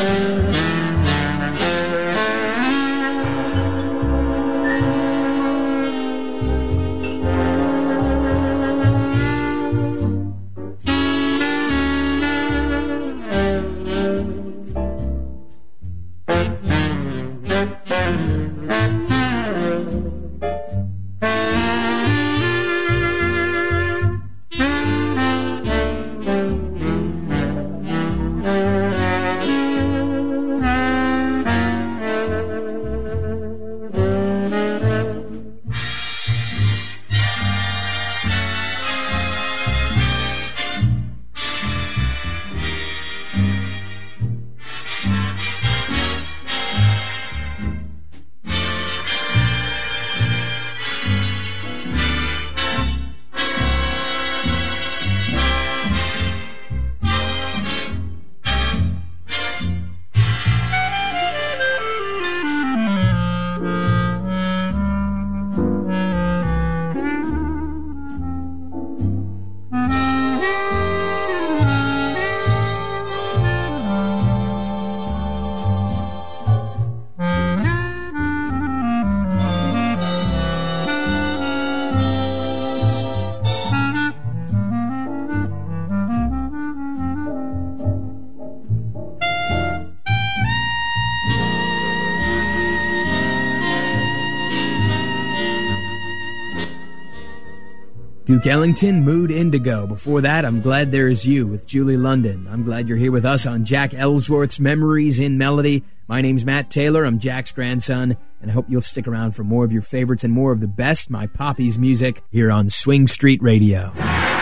Duke Ellington, Mood Indigo. Before that, I'm Glad There Is You with Julie London. I'm glad you're here with us on Jack Ellsworth's Memories in Melody. My name's Matt Taylor. I'm Jack's grandson, and I hope you'll stick around for more of your favorites and more of the best My Poppy's music here on Swing Street Radio.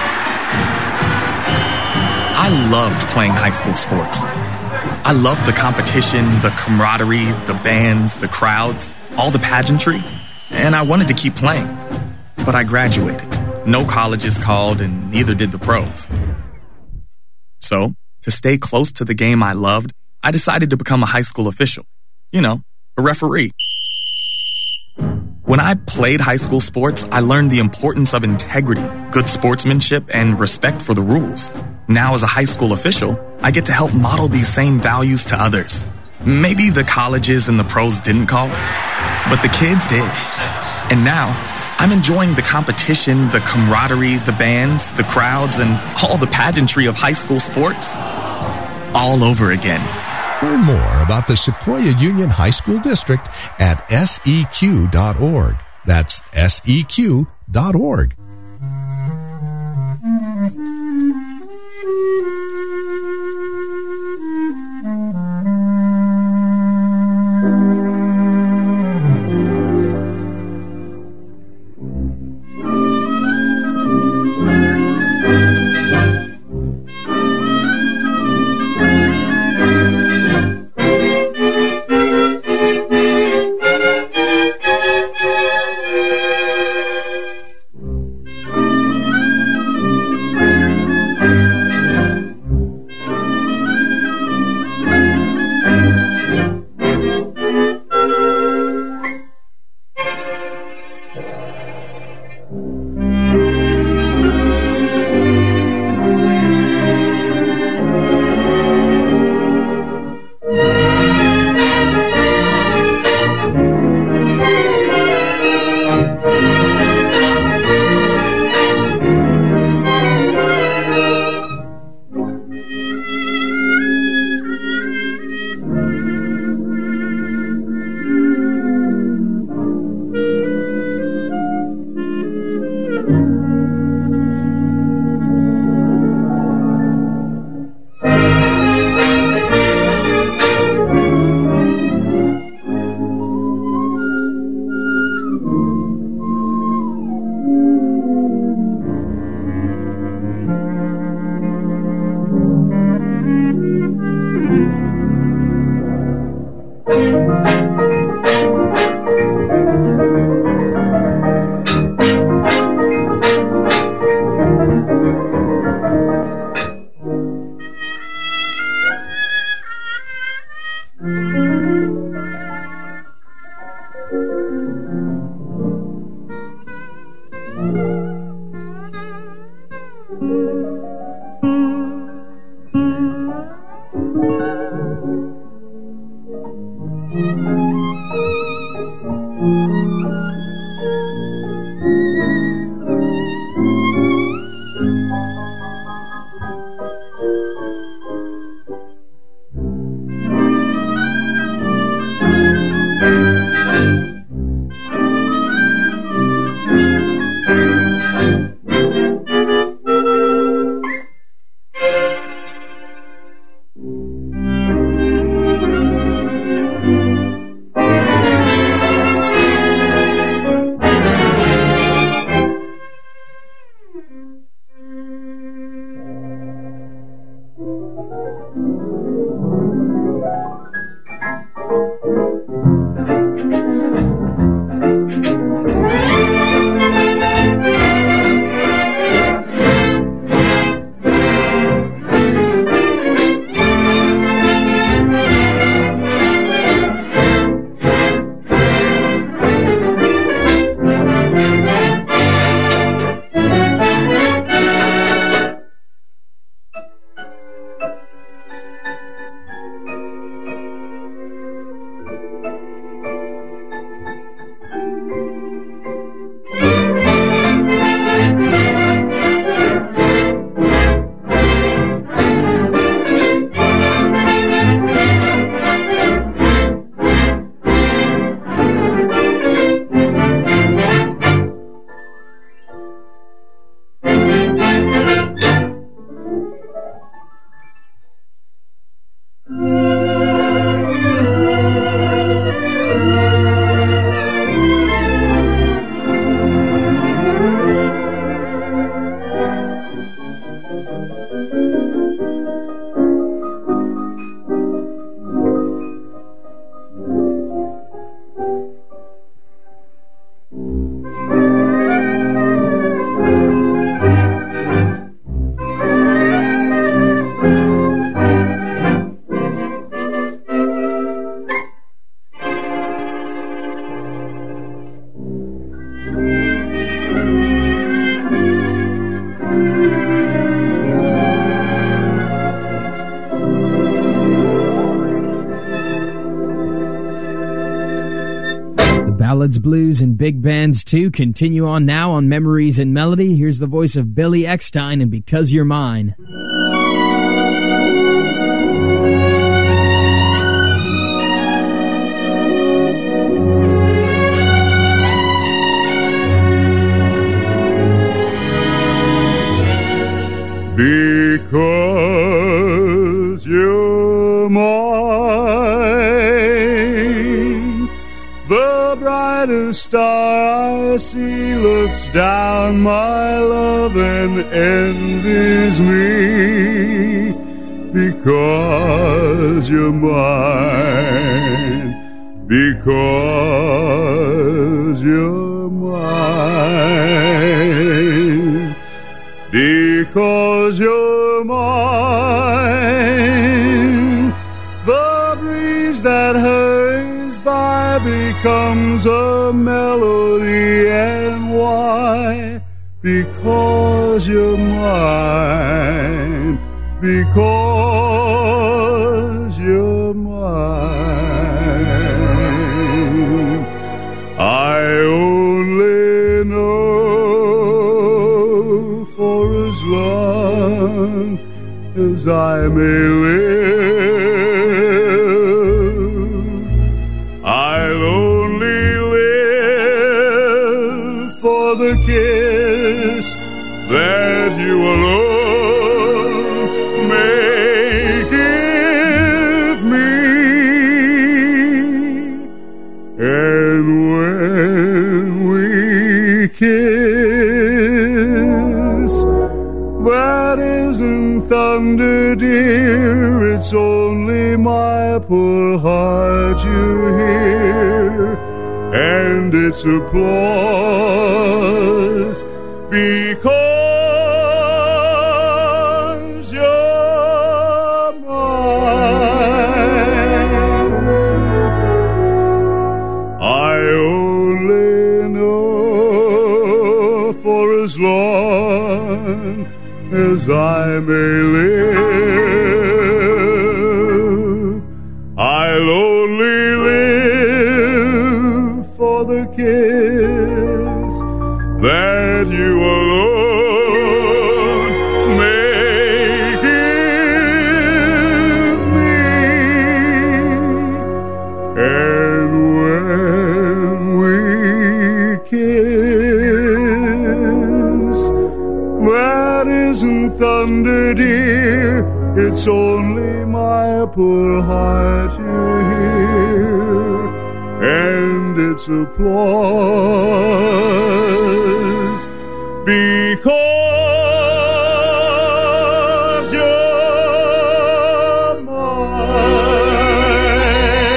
I loved playing high school sports. I loved the competition, the camaraderie, the bands, the crowds, all the pageantry, and I wanted to keep playing. But I graduated. No colleges called, and neither did the pros. So, to stay close to the game I loved, I decided to become a high school official. You know, a referee. When I played high school sports, I learned the importance of integrity, good sportsmanship, and respect for the rules. Now, as a high school official, I get to help model these same values to others. Maybe the colleges and the pros didn't call, but the kids did. And now, I'm enjoying the competition, the camaraderie, the bands, the crowds, and all the pageantry of high school sports all over again. Learn more about the Sequoia Union High School District at seq.org. That's seq.org. Ballads, blues, and big bands too continue on now on Memories in Melody. Here's the voice of Billy Eckstine and Because You're Mine. Because you're mine, the brightest star I see looks down my love and envies me. Because you're mine, because you're mine. Because you're mine, the breeze that hurries by becomes a melody. And why? Because you're mine, because you're mine. I only know for as long as I may live, I'll only live for the kiss that you alone may give me. And when we kiss, that isn't thunder, dear, it's only my poor heart you hear, and it's applause because you're mine. I only know for as long as I may live, I'll only live for the kiss that you alone may give me. And when we kiss, that isn't thunder, dear, it's only my poor heart you hear, and it's applause because you're mine.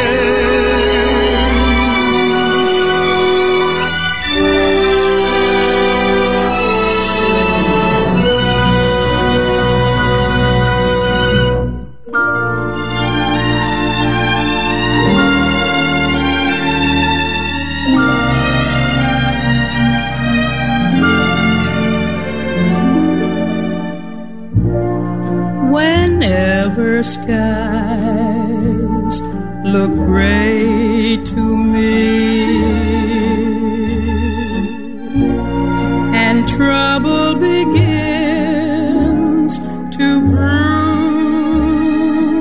Whenever skies look gray to me and trouble begins to brew,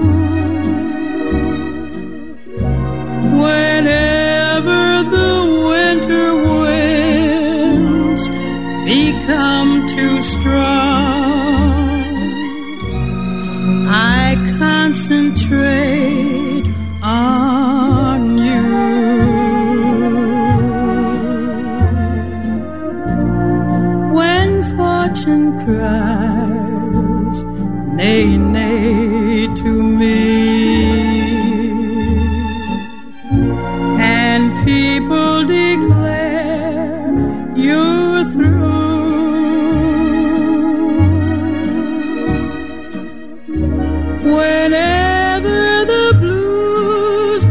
whenever the winter winds become too strong, I concentrate on you. When fortune cries, nay, nay to me, and people declare you're through, whenever the blues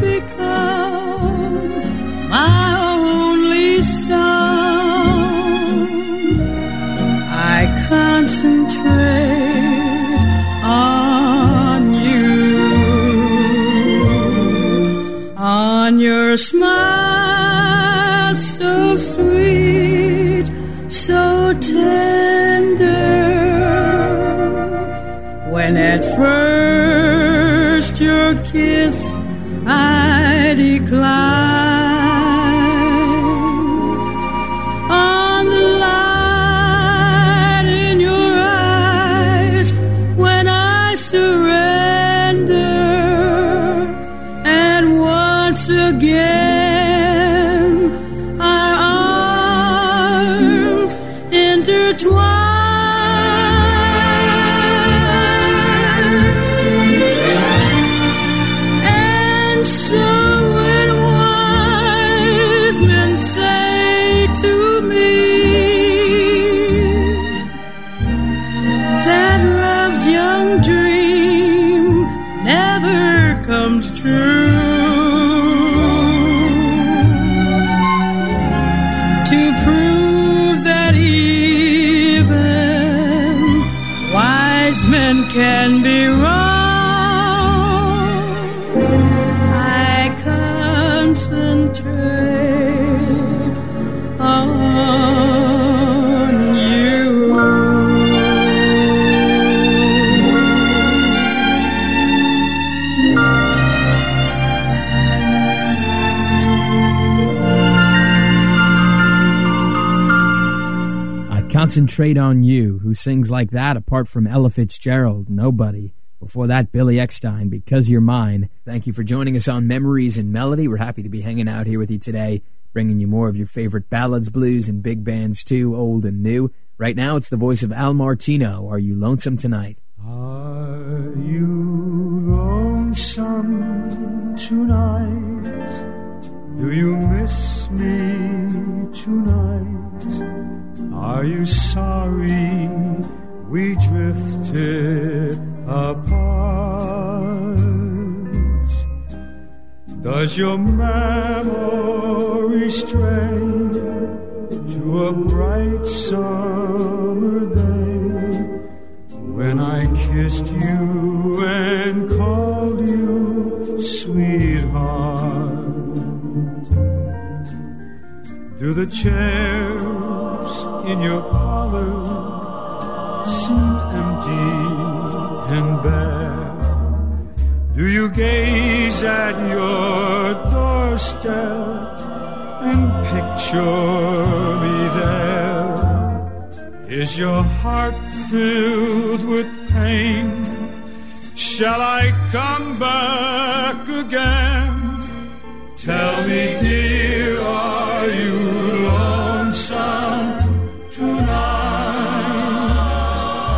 become my only song, I concentrate on you, on your smile. was so sweet, so tender. When at first your kiss I declined, on the light in your eyes when I surrender, and once again our arms intertwine. Comes true, to prove that even wise men can be wrong, I concentrate on you. Concentrate on You. Who sings like that apart from Ella Fitzgerald? Nobody. Before that, Billy Eckstine, Because You're Mine. Thank you for joining us on Memories in Melody. We're happy to be hanging out here with you today, bringing you more of your favorite ballads, blues, and big bands too, old and new. Right now, it's the voice of Al Martino. Are You Lonesome Tonight? Are you lonesome tonight? Do you miss me tonight? Are you sorry we drifted apart? Does your memory stray to a bright summer day when I kissed you and called you sweetheart? Do the chairs in your parlor seem empty and bare? Do you gaze at your doorstep and picture me there? Is your heart filled with pain? Shall I come back again? Tell me, dear, are you lonesome tonight?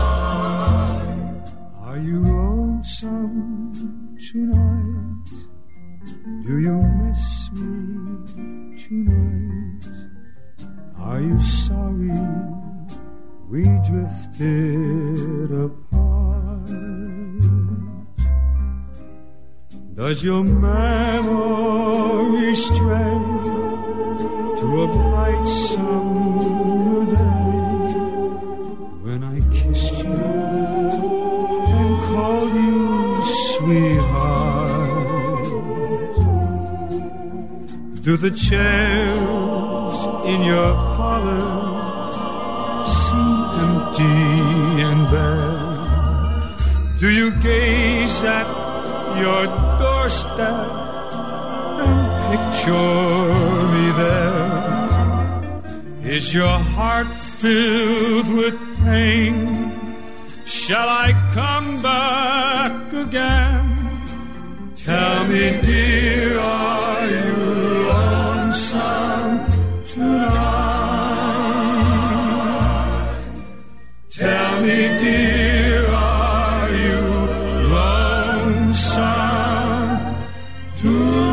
Are you lonesome tonight? Do you miss me tonight? Are you sorry we drifted apart? Does your memory stray to a bright summer day when I kissed you and called you sweetheart? Do the chairs in your parlor seem empty and bare? Do you gaze at your doorstep and picture me there? Is your heart filled with pain? Shall I come back again? Tell me, dear, are you lonesome tonight? Tell me, dear, are you lonesome tonight?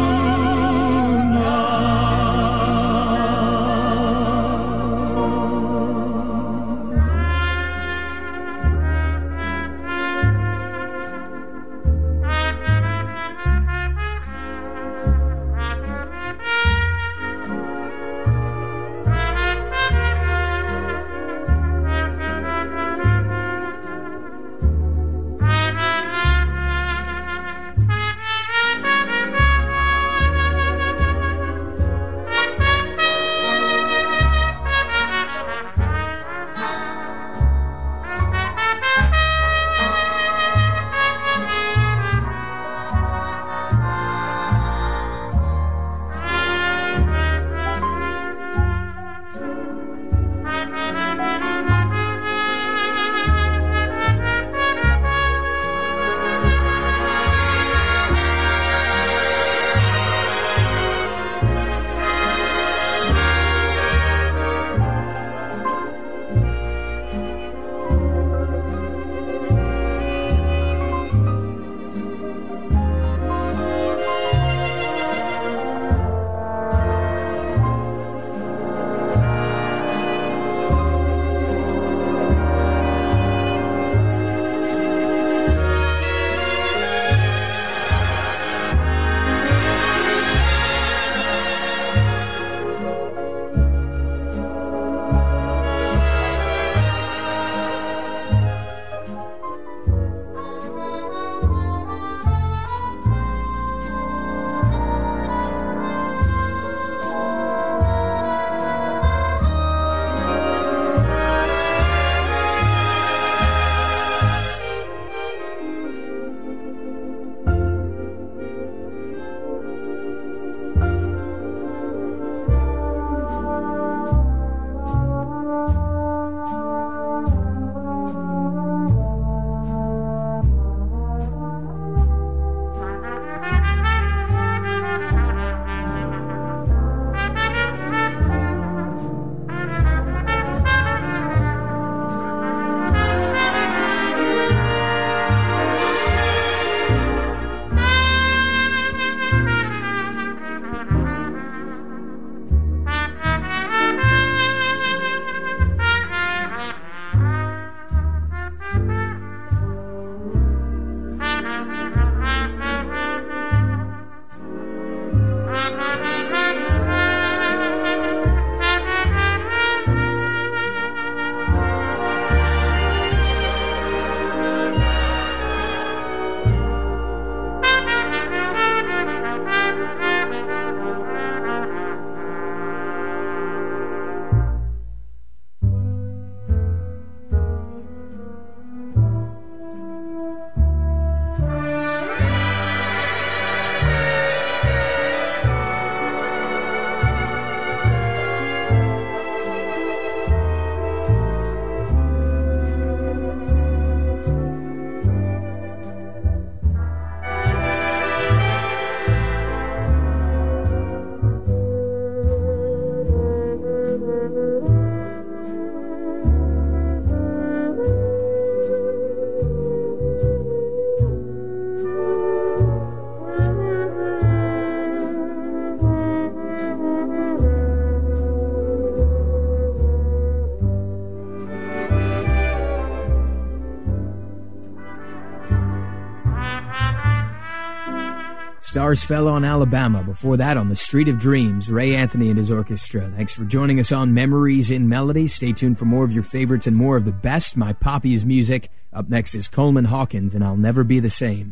Stars Fell on Alabama. Before that, On the Street of Dreams, Ray Anthony and his orchestra. Thanks for joining us on Memories in Melody. Stay tuned for more of your favorites and more of the best. My Poppy's music. Up next is Coleman Hawkins and I'll Never Be the Same.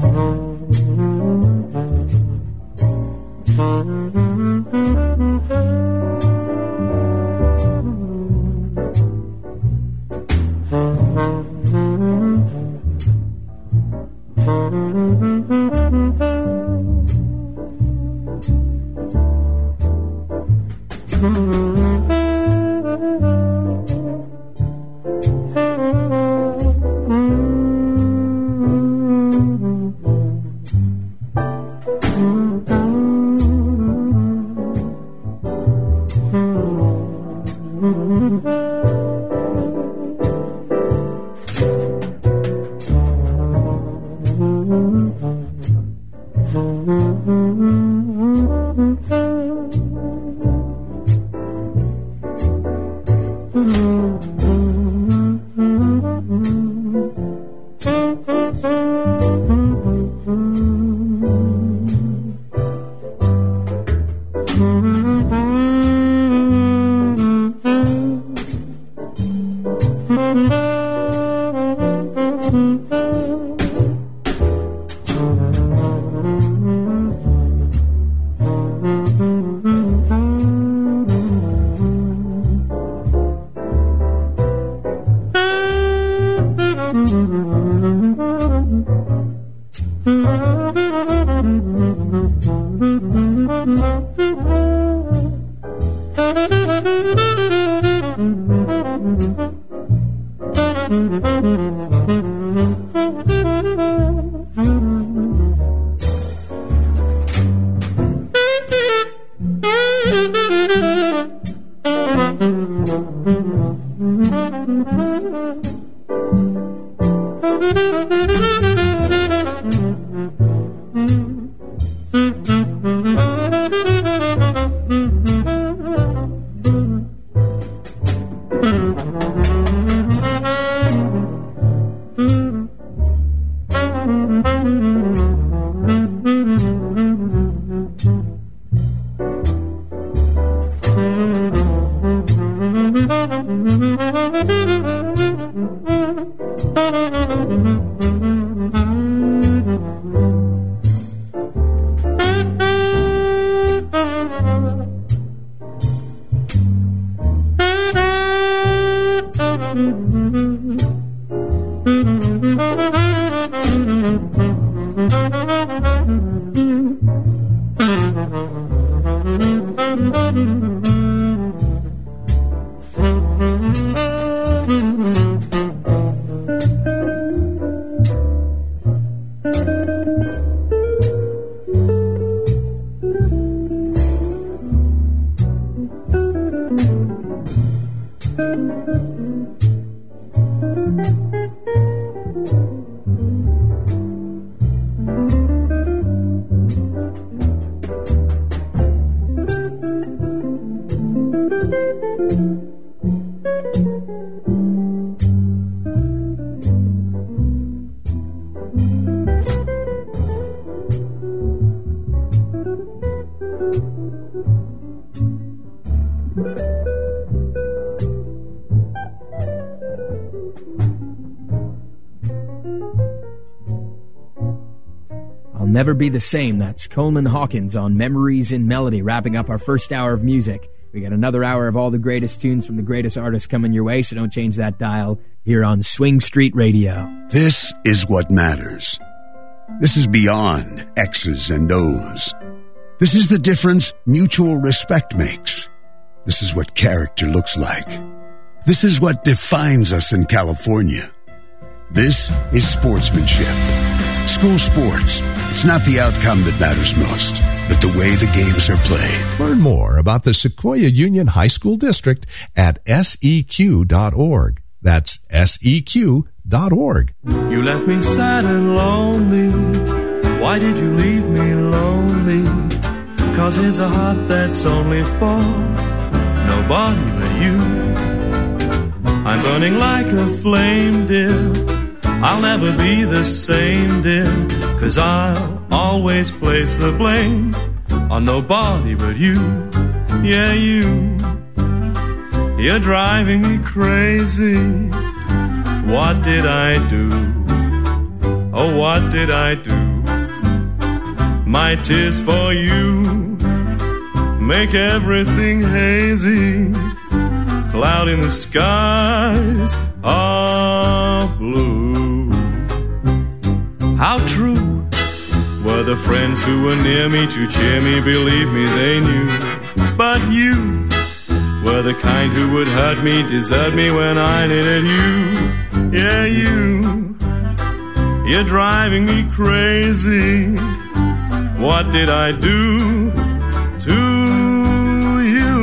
Never Be the Same. That's Coleman Hawkins on Memories in Melody, wrapping up our first hour of music. We got another hour of all the greatest tunes from the greatest artists coming your way, so don't change that dial here on Swing Street Radio. This is what matters. This is beyond X's and O's. This is the difference mutual respect makes. This is what character looks like. This is what defines us in California. This is sportsmanship. School sports. It's not the outcome that matters most, but the way the games are played. Learn more about the Sequoia Union High School District at seq.org. That's seq.org. You left me sad and lonely. Why did you leave me lonely? 'Cause here's a heart that's only for nobody but you. I'm burning like a flame, dear. I'll never be the same, dear, 'cause I'll always place the blame on nobody but you. Yeah, you. You're driving me crazy. What did I do? Oh, what did I do? My tears for you make everything hazy. Cloud in the skies of blue. How true were the friends who were near me to cheer me? Believe me, they knew. But you were the kind who would hurt me, desert me when I needed you. Yeah, you. You're driving me crazy. What did I do to you?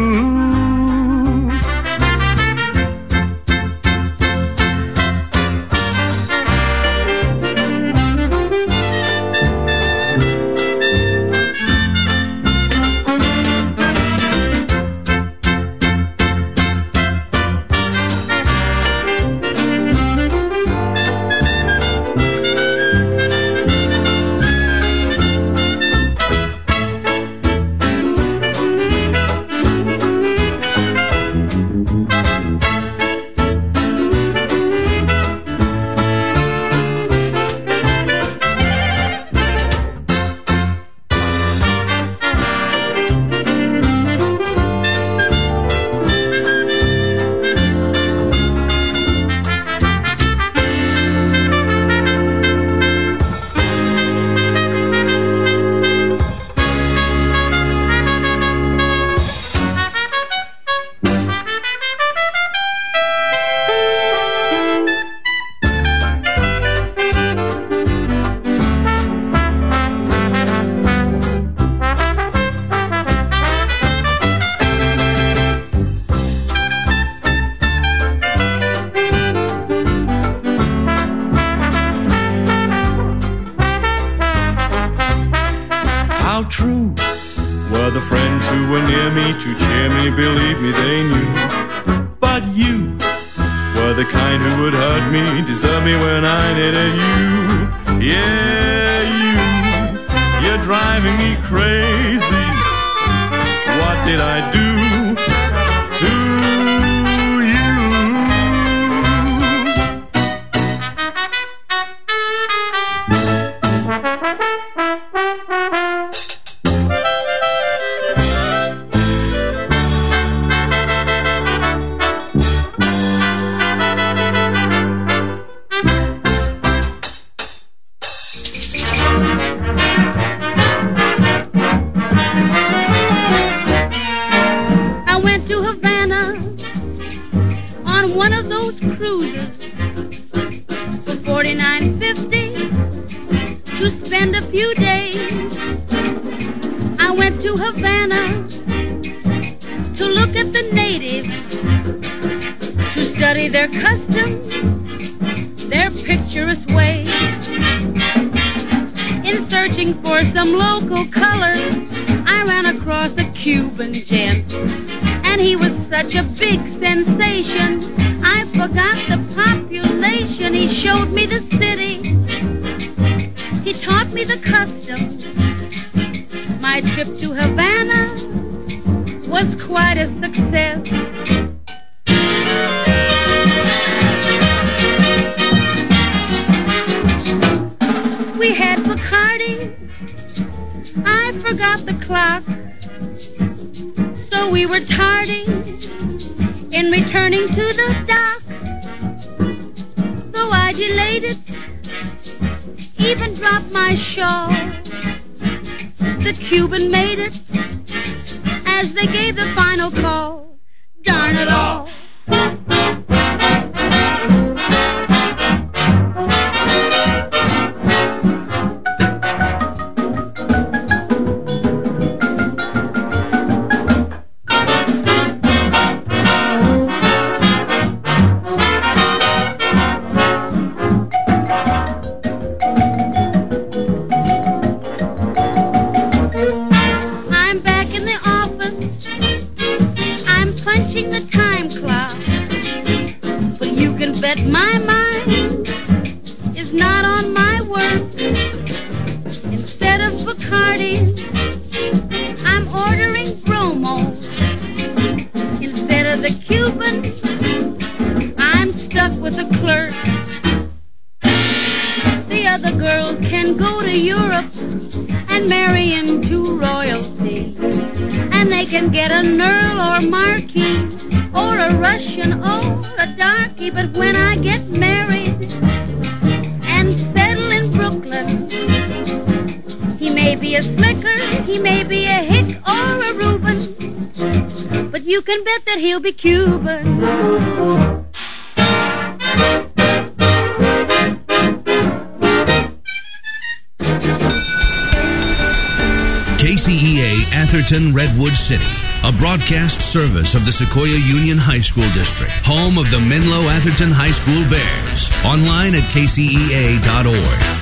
I'm back in the office. I'm punching the time clock. marry into royalty. And they can get an earl or marquis, or a Russian or a darky. But when I get married and settle in Brooklyn, he may be a slicker, he may be a hick or a Reuben, but you can bet that he'll be Cuban. KCEA Atherton Redwood City, a broadcast service of the Sequoia Union High School District, home of the Menlo Atherton High School Bears. Online at kcea.org.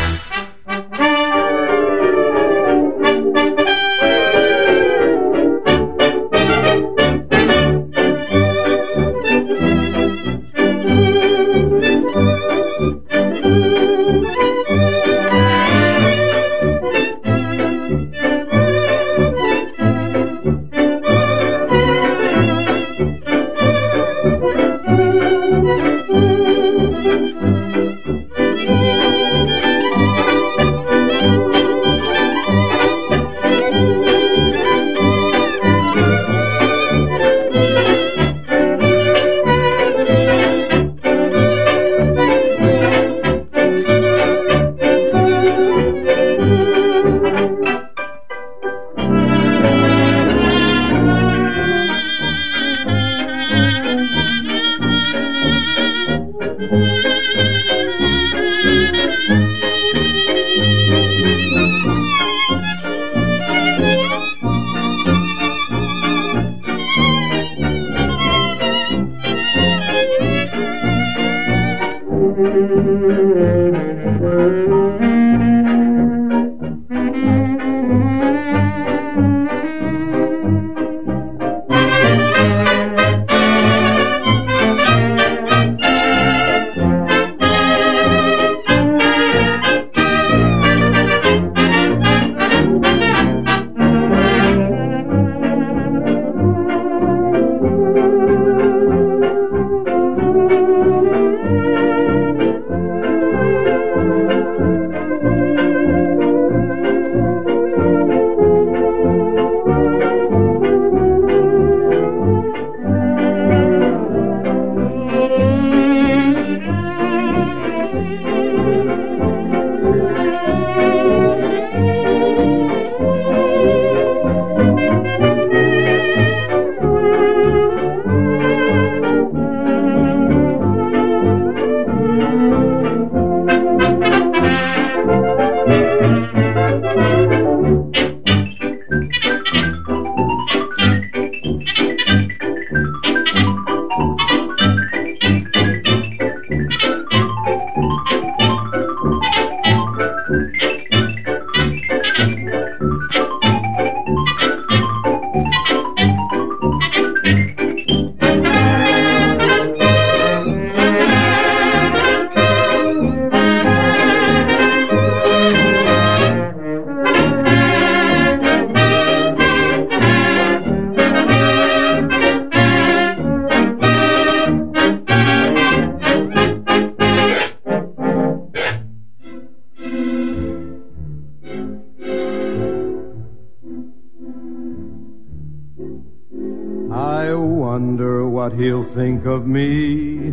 Think of me,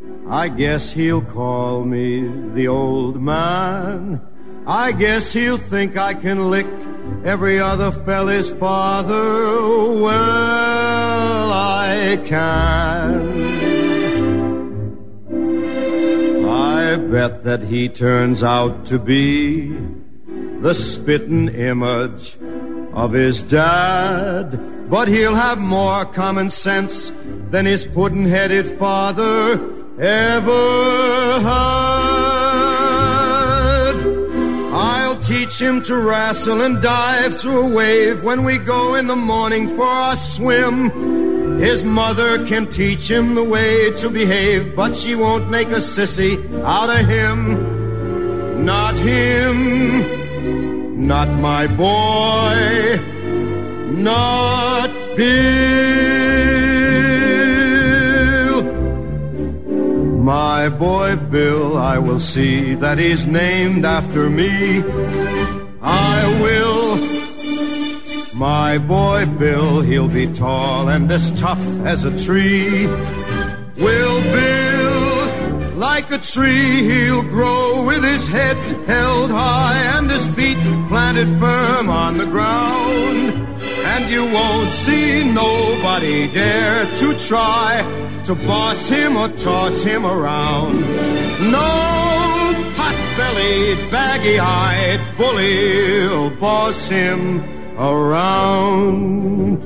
I guess he'll call me the old man. I guess he'll think I can lick every other fella's father. Well, I can. I bet that he turns out to be the spitting image of his dad, but he'll have more common sense than his puddin'-headed father ever had. I'll teach him to wrestle and dive through a wave when we go in the morning for our swim. His mother can teach him the way to behave, but she won't make a sissy out of him. Not him, not my boy, not Bill. My boy Bill, I will see that he's named after me. I will My boy Bill, he'll be tall and as tough as a tree. Will Bill, like a tree, he'll grow with his head held high and his feet planted firm on the ground. And you won't see nobody dare to try to boss him or toss him around. No pot-bellied, baggy-eyed bully'll boss him around.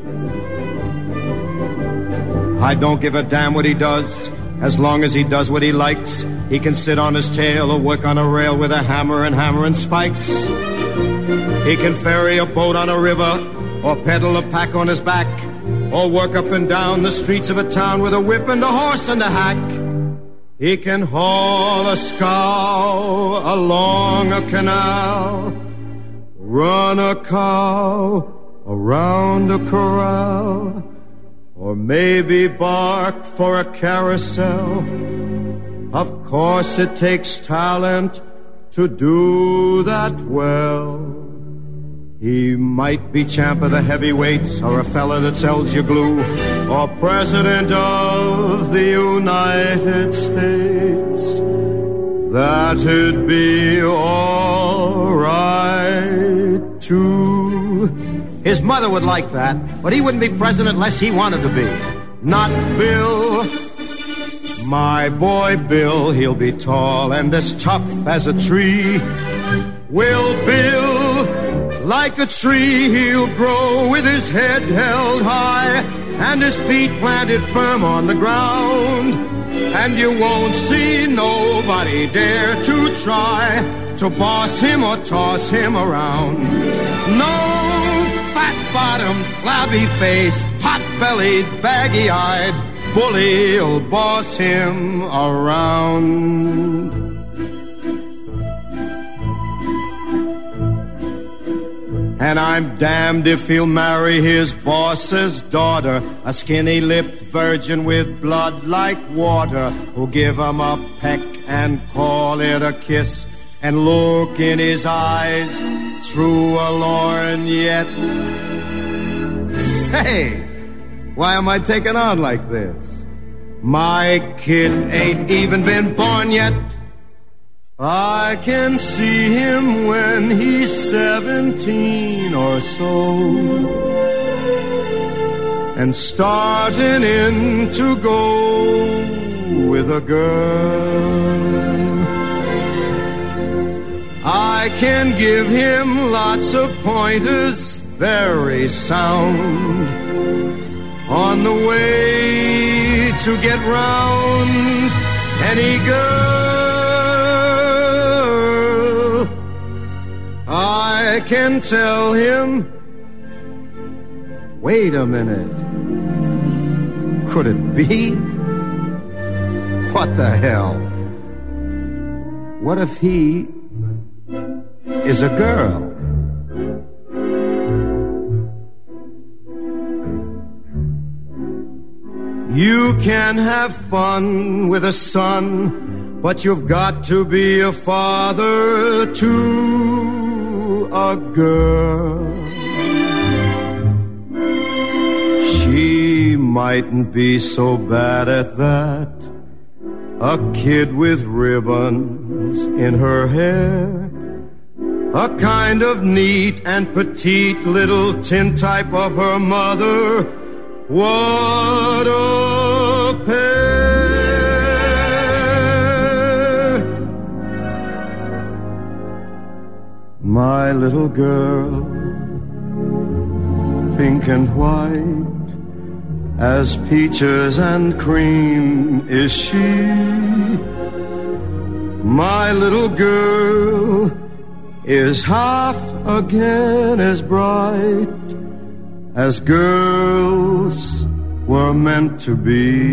I don't give a damn what he does, as long as he does what he likes. He can sit on his tail or work on a rail with a hammer and spikes. He can ferry a boat on a river or pedal a pack on his back, or work up and down the streets of a town with a whip and a horse and a hack. He can haul a scow along a canal, run a cow around a corral, or maybe bark for a carousel. Of course it takes talent to do that well. He might be champ of the heavyweights, or a fella that sells you glue, or president of the United States. That'd be all right too. His mother would like that, but he wouldn't be president unless he wanted to be. Not Bill. My boy Bill, he'll be tall and as tough as a tree. Will Bill, like a tree, he'll grow with his head held high and his feet planted firm on the ground. And you won't see nobody dare to try to boss him or toss him around. No fat-bottomed, flabby-faced, pot-bellied, baggy-eyed bully'll boss him around. And I'm damned if he'll marry his boss's daughter, a skinny-lipped virgin with blood like water, who'll give him a peck and call it a kiss, and look in his eyes through a lorgnette. Say, why am I taking on like this? My kid ain't even been born yet. I can see him when he's 17 or so, and starting in to go with a girl. I can give him lots of pointers, very sound, on the way to get round any girl. I can tell him, wait a minute, could it be? What the hell? What if he is a girl? You can have fun with a son, but you've got to be a father to a girl. She mightn't be so bad at that. A kid with ribbons in her hair, a kind of neat and petite little tintype of her mother. What a pair! My little girl, pink and white as peaches and cream is she. My little girl is half again as bright as girls were meant to be.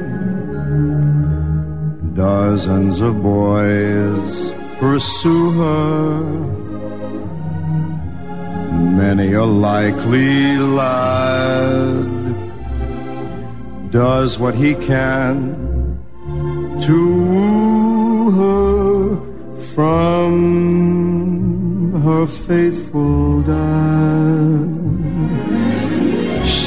Dozens of boys pursue her, many a likely lad does what he can to woo her from her faithful dad.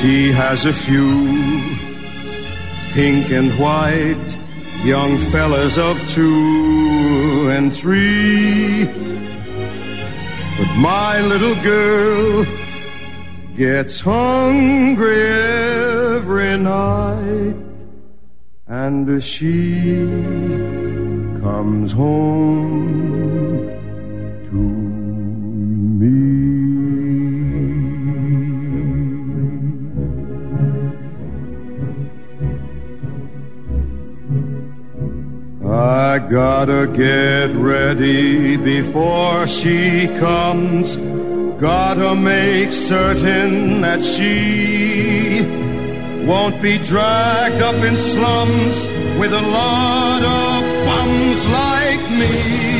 She has a few pink and white young fellas of 2 and 3. But my little girl gets hungry every night, and she comes home to me. I gotta get ready before she comes. Gotta make certain that she won't be dragged up in slums with a lot of bums like me.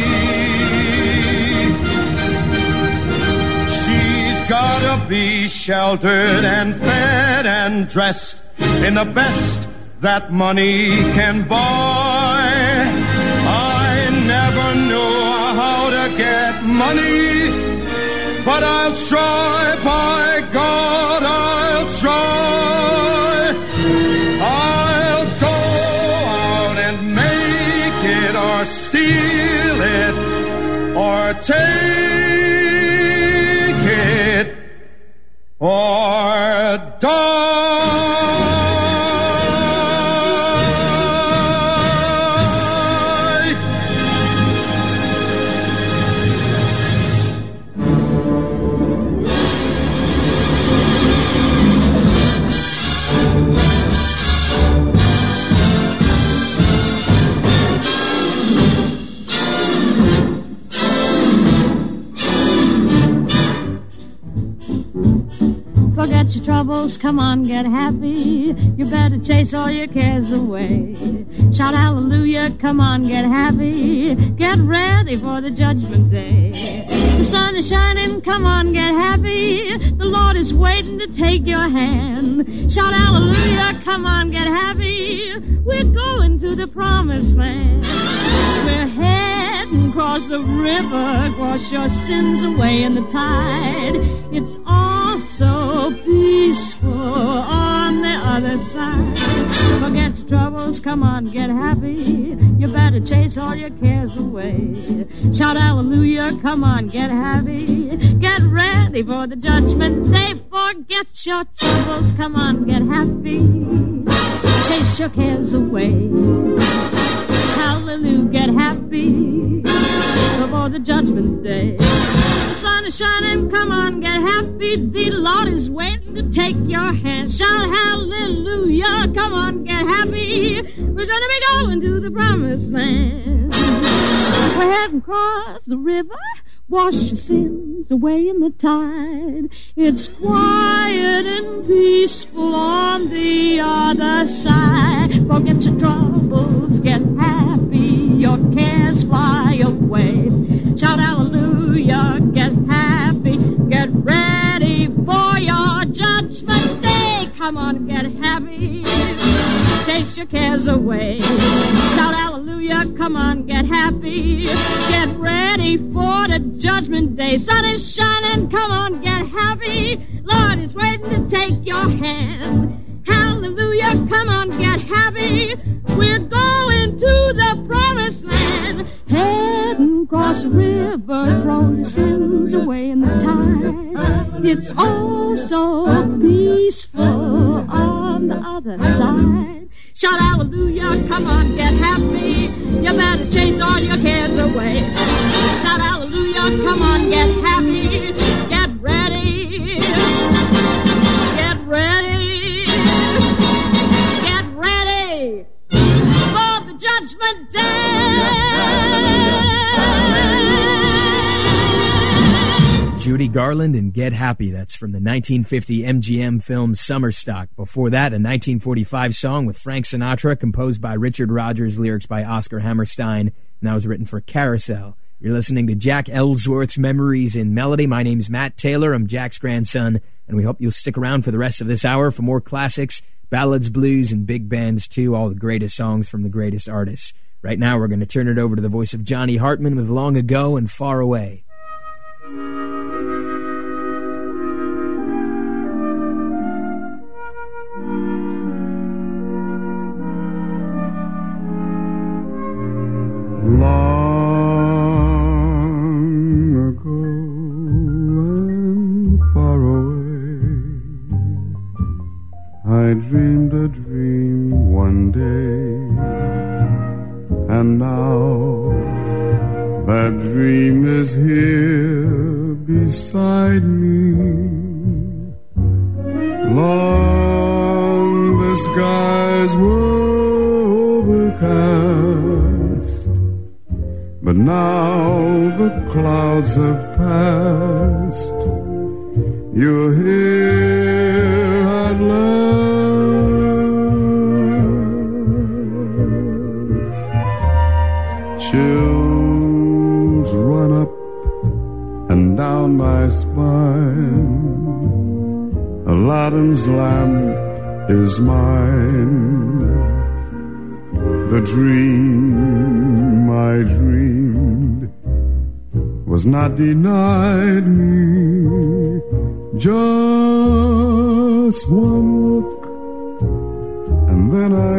She's gotta be sheltered and fed and dressed in the best that money can buy. I never knew how to get money, but I'll try, by God, I'll try. I'll go out and make it, or steal it, or take it, or die. Forget your troubles, come on, get happy. You better chase all your cares away. Shout hallelujah, come on, get happy. Get ready for the judgment day. The sun is shining, come on, get happy. The Lord is waiting to take your hand. Shout hallelujah, come on, get happy. We're going to the promised land. We're heading across the river, wash your sins away in the tide. It's all so peaceful on the other side. Forget your troubles, come on, get happy. You better chase all your cares away. Shout hallelujah, come on, get happy. Get ready for the judgment day. Forget your troubles, come on, get happy. Chase your cares away. Hallelujah, get happy before the judgment day. The sun is shining, come on, get happy. The Lord is waiting to take your hand. Shout hallelujah, come on, get happy. We're gonna be going to the promised land. We're heading across the river, wash your sins away in the tide. It's quiet and peaceful on the other side. Forget your troubles, get happy. Your cares fly away. Shout hallelujah, get happy. Get ready for your judgment day. Come on, get happy. Chase your cares away. Shout hallelujah, come on, get happy. Get ready for the judgment day. Sun is shining, come on, get happy. Lord is waiting to take your hand. Hallelujah, come on, get happy. We're going to the promised land. Heading across the river, throw your sins away in the tide. It's all so peaceful on the other side. Shout hallelujah, come on, get happy. You better chase all your cares away. Shout hallelujah, come on, get happy. Get ready. Get ready. Get ready for the judgment day. Judy Garland and Get Happy. That's from the 1950 MGM film Summer Stock. Before that, a 1945 song with Frank Sinatra, composed by Richard Rodgers, lyrics by Oscar Hammerstein, and that was written for Carousel. You're listening to Jack Ellsworth's Memories in Melody. My name's Matt Taylor. I'm Jack's grandson, and we hope you'll stick around for the rest of this hour for more classics, ballads, blues, and big bands too, all the greatest songs from the greatest artists. Right now, we're going to turn it over to the voice of Johnny Hartman with Long Ago and Far Away. I dreamed a dream one day, and now that dream is here beside me. Long the skies were overcast, but now the clouds have passed. You're here at last. Chills run up and down my spine. Aladdin's lamp is mine. The dream I dreamed was not denied me. Just one look, and then I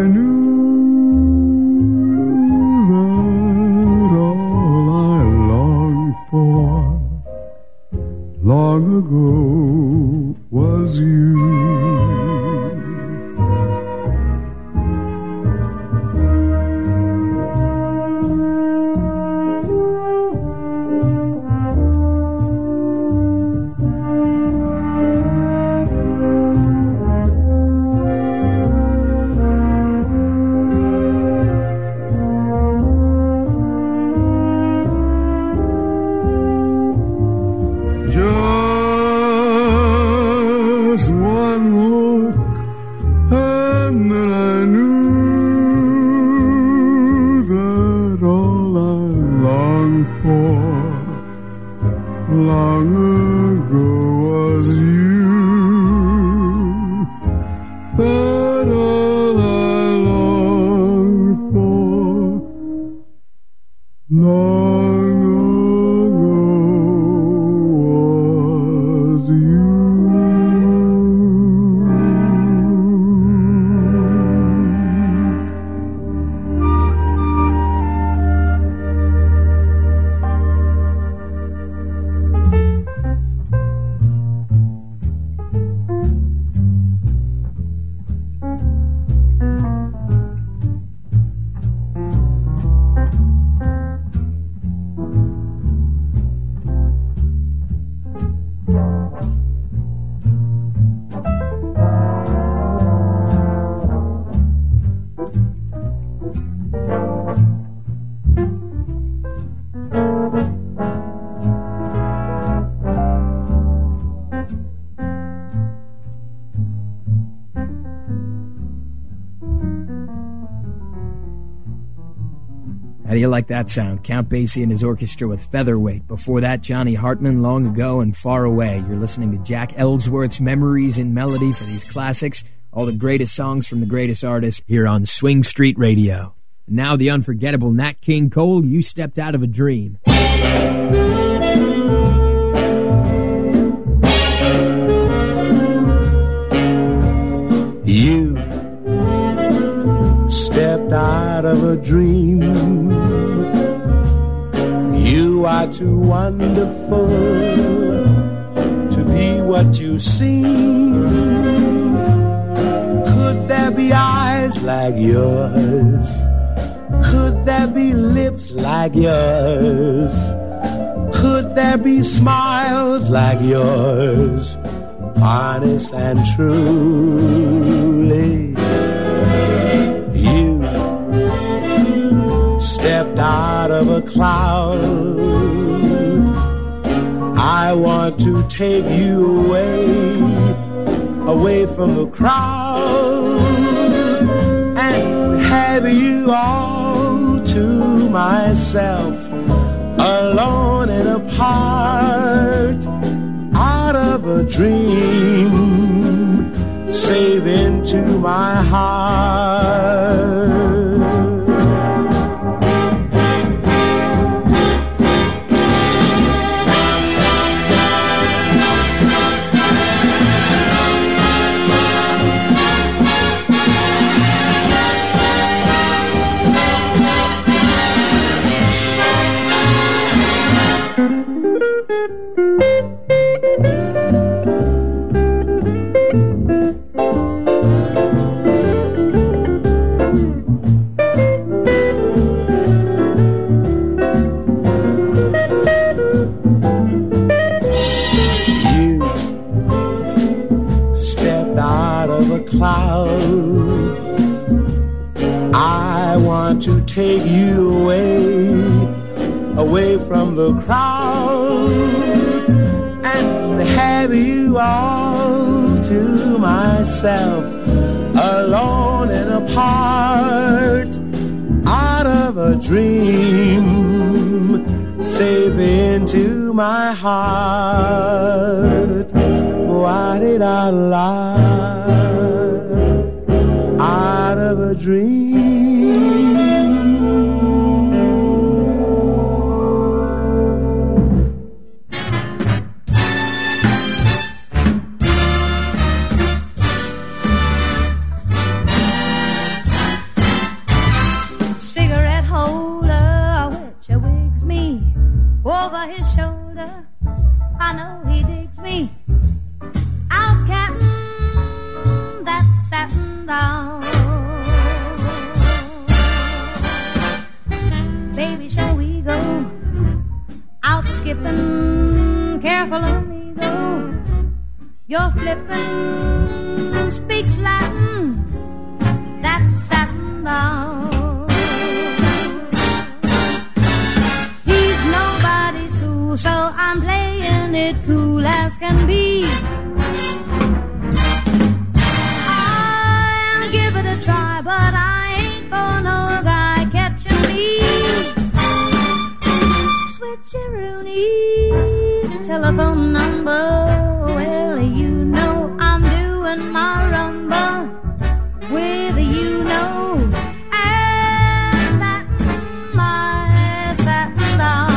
knew that all I longed for long ago was you. How do you like that sound? Count Basie and his orchestra with Featherweight. Before that, Johnny Hartman, Long Ago and Far Away. You're listening to Jack Ellsworth's Memories in Melody for these classics. All the greatest songs from the greatest artists here on Swing Street Radio. And now the unforgettable Nat King Cole, You Stepped Out of a Dream. You stepped out of a dream. You are too wonderful to be what you seem. Could there be eyes like yours? Could there be lips like yours? Could there be smiles like yours? Honest and truly, you stepped out of a cloud. I want to take you away from the crowd, and have you all to myself, alone and apart, out of a dream, safe into my heart. land out of a cloud. I want to take you away from the crowd, and have you all to myself, alone and apart, out of a dream, safe into my heart. Why did I lie? Out of a dream. Cigarette holder, which wigs me over his shoulder. I know he digs me. Out cattin' that satin down. Baby, shall we go out skipping? Careful of me, go. You're flippin', speaks Latin, that satin down. He's nobody's fool, so I'm playing it cool as can be. I'll give it a try, but I ain't for no guy catching me. Switcheroony, telephone number. Well, you know I'm doing my rumba with you know, and that my satin down.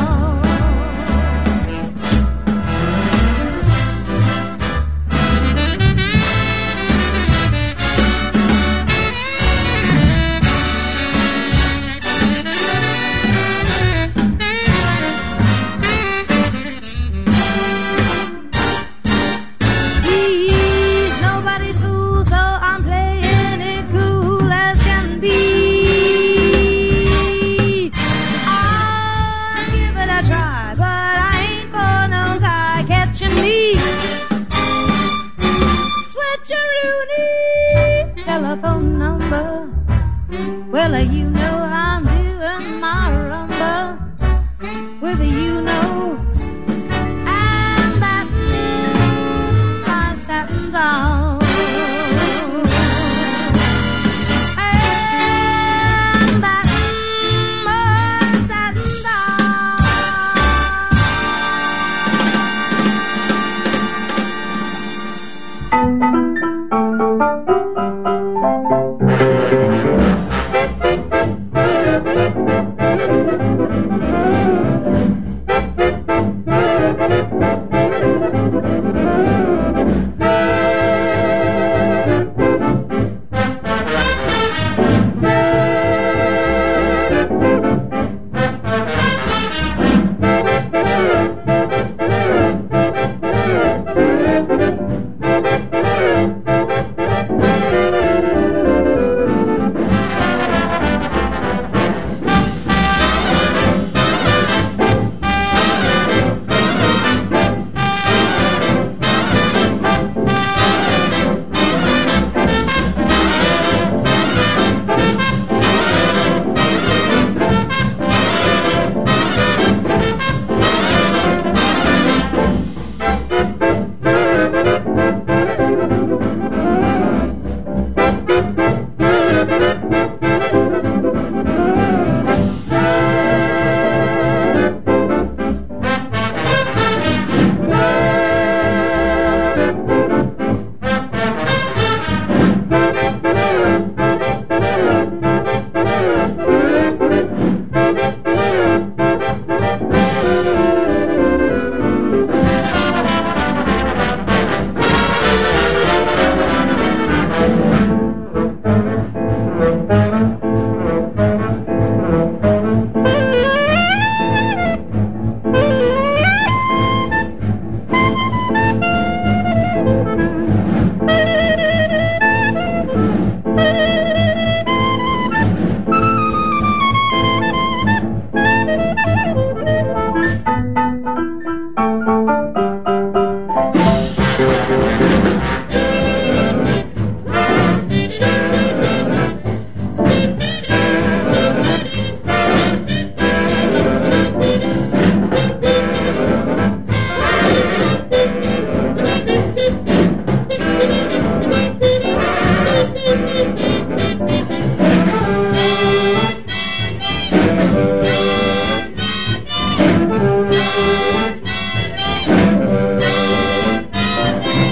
Telephone number. Well, you know I'm doing my rumba with you know, and that my satin down. And that my satin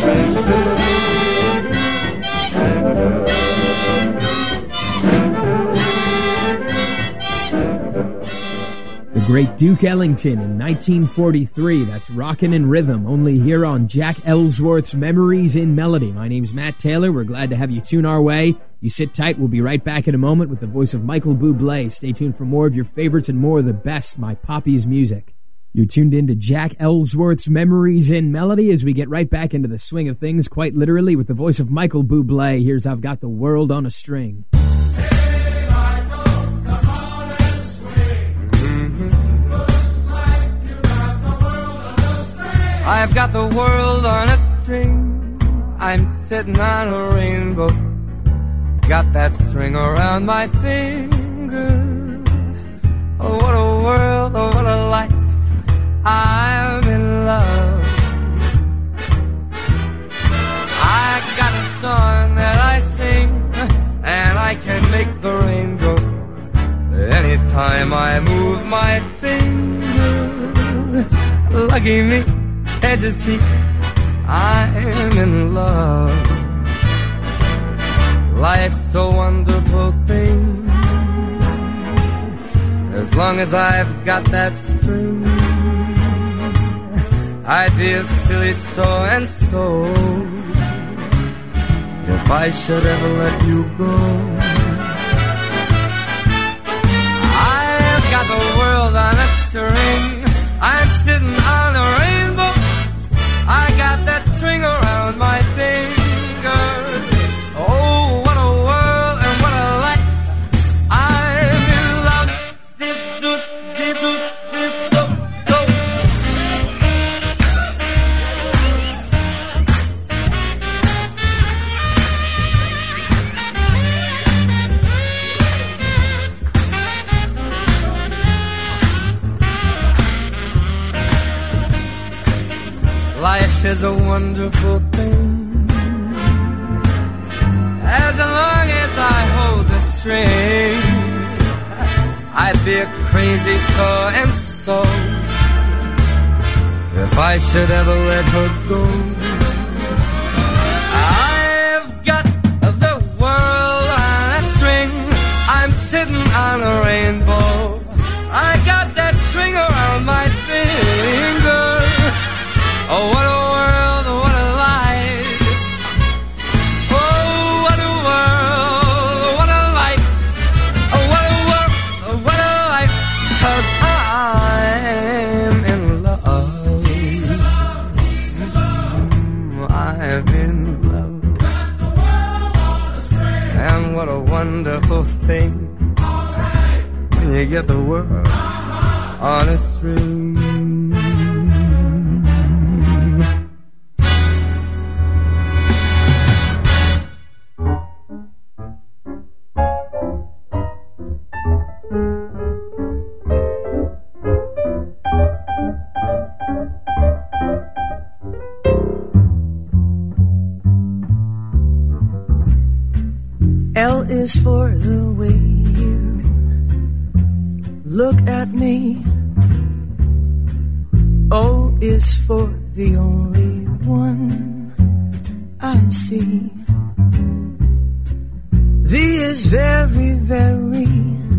The great Duke Ellington in 1943. That's Rockin' in Rhythm, only here on Jack Ellsworth's Memories in Melody. My name's Matt Taylor. We're glad to have you tune our way. You sit tight. We'll be right back in a moment with the voice of Michael Bublé. Stay tuned for more of your favorites and more of the best My Poppy's music. You're tuned in to Jack Ellsworth's Memories in Melody as we get right back into the swing of things, quite literally, with the voice of Michael Bublé. Here's I've Got the World on a String. I've got the world on a string. I'm sitting on a rainbow. Got that string around my finger. Oh, what a world, oh, what a life. I'm in love. I got a song that I sing, and I can make the rain go anytime I move my finger. Lucky me. Can't you see, I'm in love. Life's a wonderful thing. As long as I've got that string, I'd be a silly so-and-so if I should ever let you go. I've got the world on a string. I'm sitting on a rainbow. I got that string around my finger. Oh, what a world and what a life. I'm in love. Life is a wonderful thing. As long as I hold the string, I'd be a crazy so-and-so if I should ever let her go. I've got the world on a string. I'm sitting on a rainbow. I got that string around my finger. Oh, what a world, what a life. Oh, what a world, what a life. Oh, what a world, what a life. 'Cause I'm in love. I'm in love. And what a wonderful thing when you get the world on a string. L is for the way you look at me. O is for the only one I see. V is very, very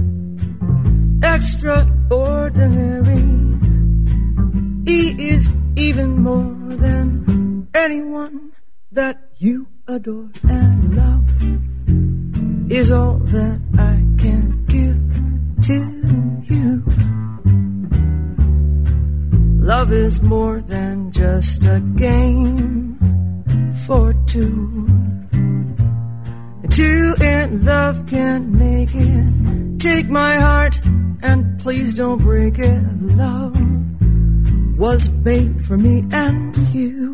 extraordinary. E is even more than anyone that you adore, and love is all that I can give to you. Love is more than just a game for two. Two in love can't make it. Take my heart and please don't break it. Love was made for me and you.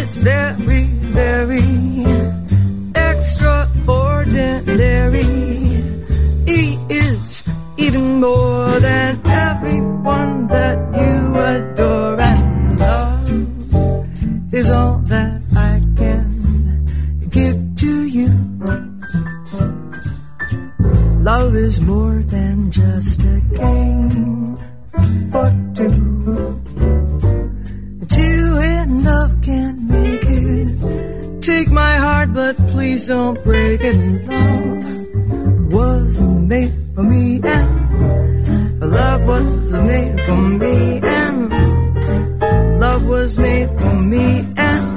is very, very extraordinary. He is even more than everyone that you adore, and love is all that I can give to you. Love is more than just a game for two. Two in love can't make it. Take my heart, but please don't break it. Love was made for me, and love was made for me, and love was made for me, and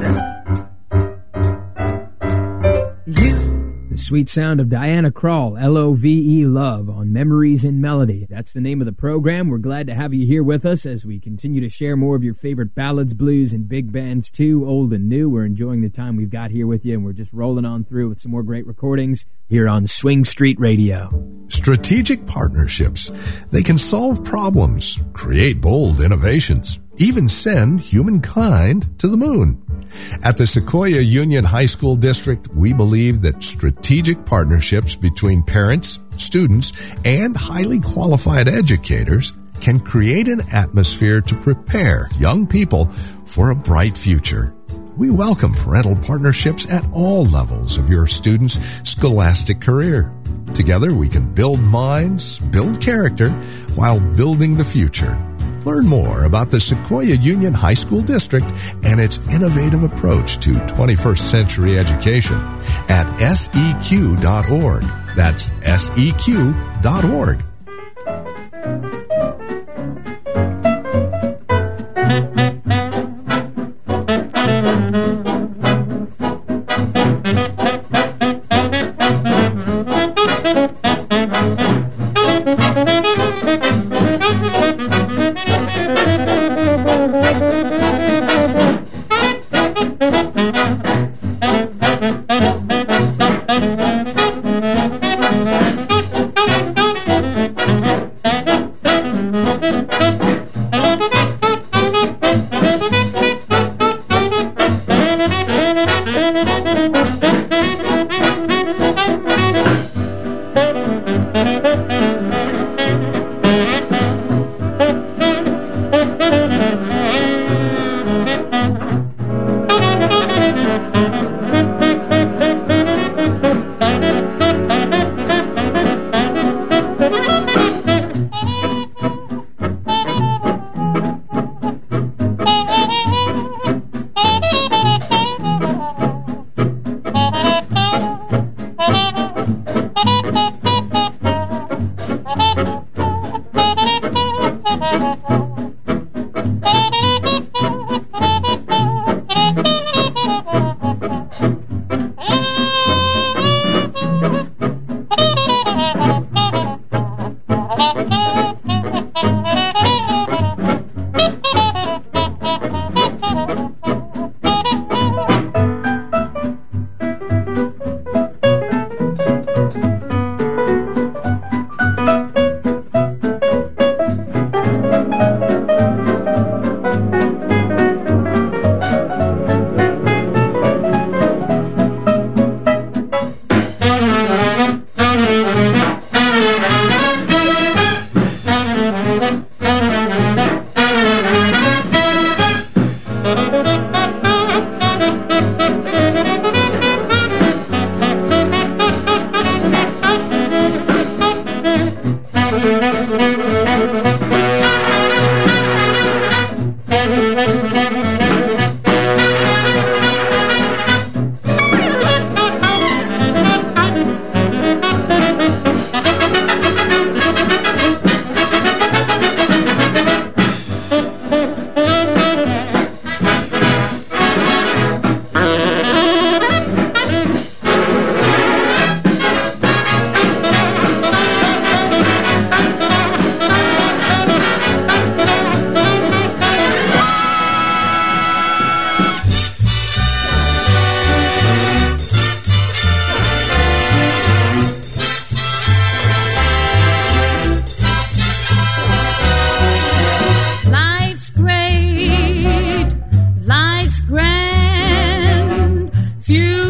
you. The sweet sound of Diana Krall, L-O-V-E, Love, on Memories in Melody. That's the name of the program. We're glad to have you here with us as we continue to share more of your favorite ballads, blues, and big bands too, old and new. We're enjoying the time we've got here with you, and we're just rolling on through with some more great recordings here on Swing Street Radio. Strategic partnerships. They can solve problems, create bold innovations, even send humankind to the moon. At the Sequoia Union High School District, we believe that strategic partnerships between parents, students, and highly qualified educators can create an atmosphere to prepare young people for a bright future. We welcome parental partnerships at all levels of your students' scholastic career. Together, we can build minds, build character, while building the future. Learn more about the Sequoia Union High School District and its innovative approach to 21st century education at seq.org. That's seq.org.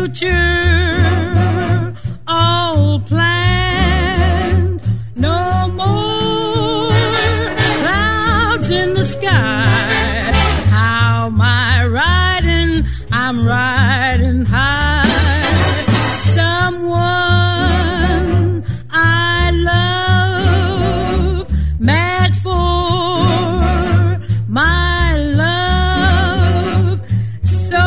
future all planned. No more clouds in the sky. How am I riding? I'm riding high. Someone I love, mad for my love. So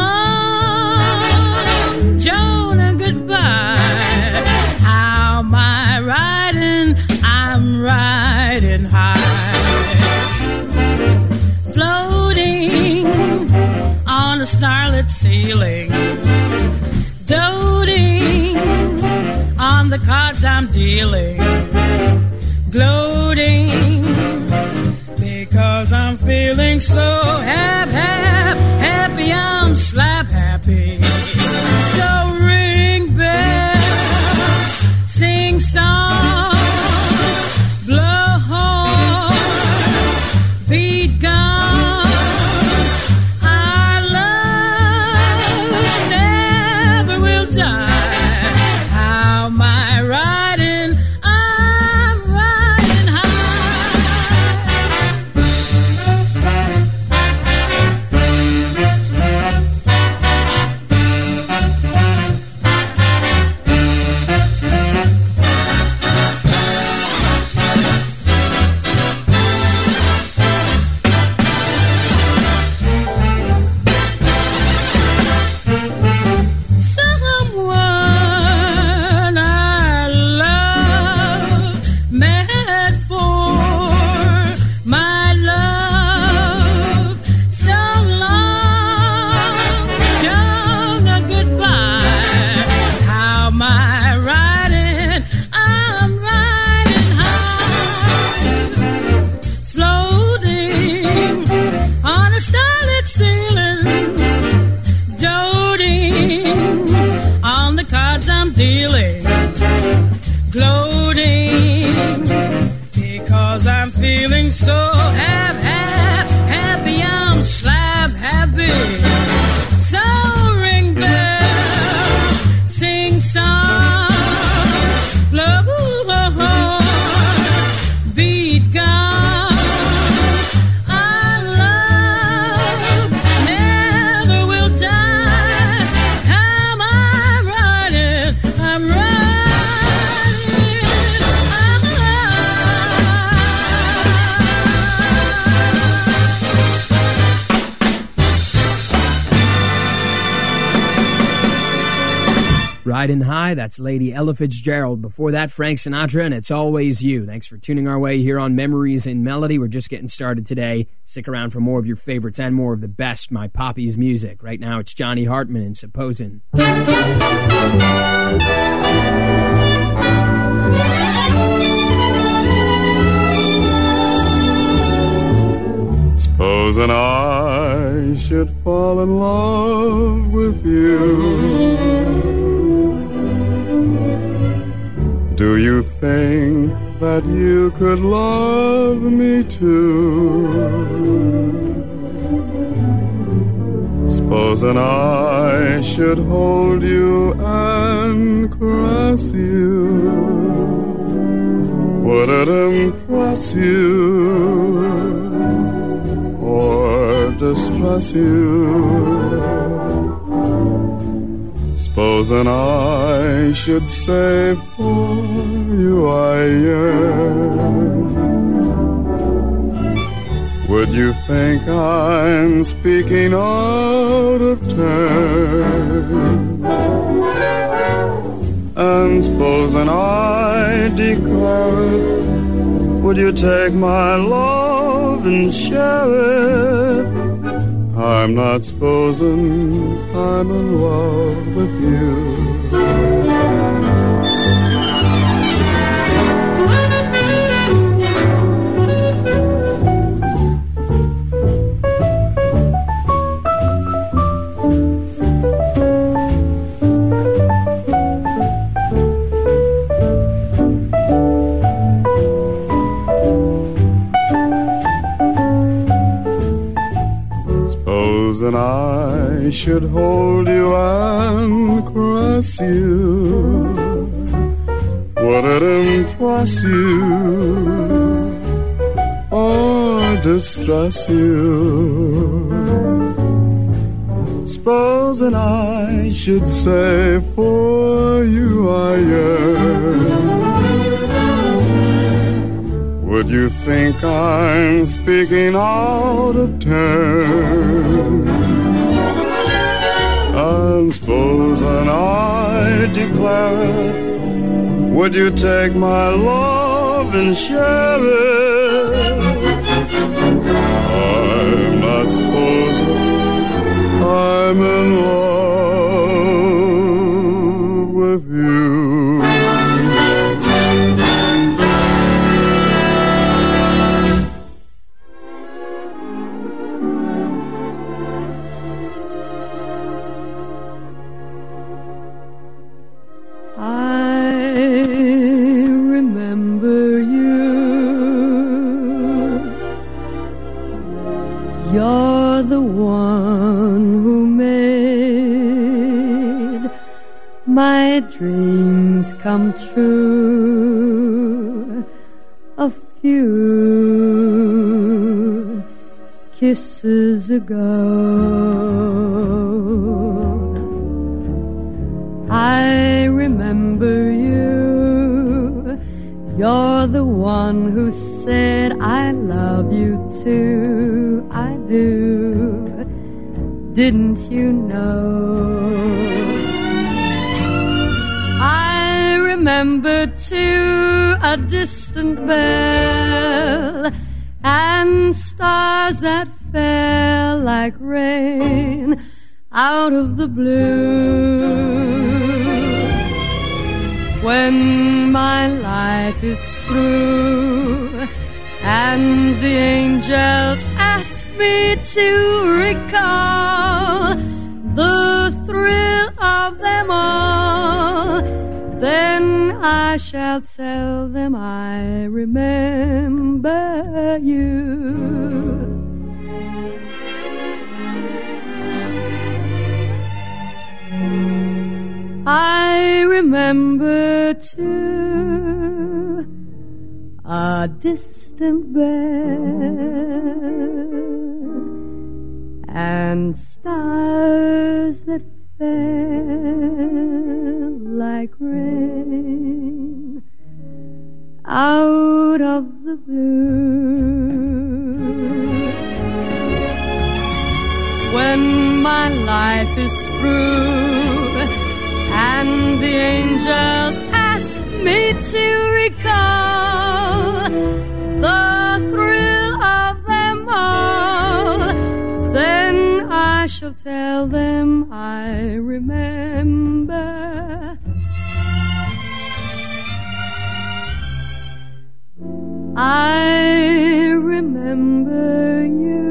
long, Jonah, goodbye. How am I riding? I'm riding high. Floating on a starlit ceiling, doting on the cards I'm dealing, gloating because I'm feeling so happy, I'm slap happy. So ring bells, sing songs, blow horns, beat guns. Our love never will die. How am I riding? I'm riding high. Someone I love, mad for my love. So long, Jonah, goodbye. How am I riding? I'm riding high. Floating on a starlit ceiling, doting on the cards I'm dealing, gloating because I'm feeling so happy, I'm slap happy. So ring bells, sing songs, blow horns, beat guns. Our love never will die. How am I riding? I'm Riding High, that's Lady Ella Fitzgerald. Before that, Frank Sinatra, and It's Always You. Thanks for tuning our way here on Memories in Melody. We're just getting started today. Stick around for more of your favorites and more of the best My Poppy's music. Right now, it's Johnny Hartman and Supposin'. Supposing I should fall in love with you, do you think that you could love me too? Supposing I should hold you and caress you, would it impress you or distress you? Supposing I should say for you I yearn, would you think I'm speaking out of turn? And supposing I declare it, would you take my love and share it? I'm not supposing I'm in love with you. should hold you and caress you, would it impress you or distress you? Supposing I should say for you I yearn, would you think I'm speaking out of turn? And supposing I declare it, would you take my love and share it? I'm not supposing I'm in love with you. You're the one who made my dreams come true. A few kisses ago, I remember you. You're the one who said I love you too. I do. Didn't you know? I remember too a distant bell and stars that fell like rain out of the blue. When my life is through and the angels ask me to recall the thrill of them all, then I shall tell them I remember you. I remember too a distant bell and stars that fell like rain out of the blue. When my life is through and the angels ask me to recall the thrill of them all, then I shall tell them I remember. I remember you.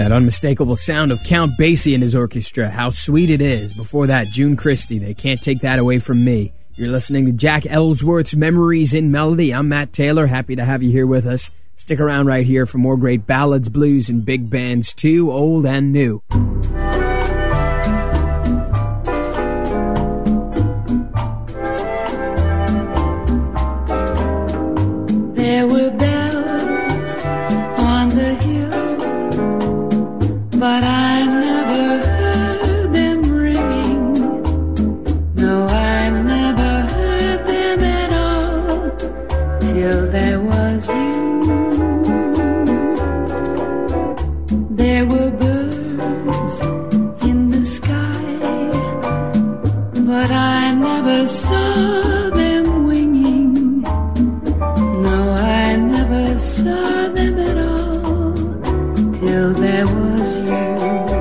That unmistakable sound of Count Basie and his orchestra, How Sweet It Is. Before that, June Christie, They Can't Take That Away From Me. You're listening to Jack Ellsworth's Memories in Melody. I'm Matt Taylor, happy to have you here with us. Stick around right here for more great ballads, blues, and big bands too, old and new. There were bells on the hill, but I never heard them ringing. No, I never heard them at all till there was you. There were birds in the sky, but I never saw them winging. No, I never saw them at all till there was you.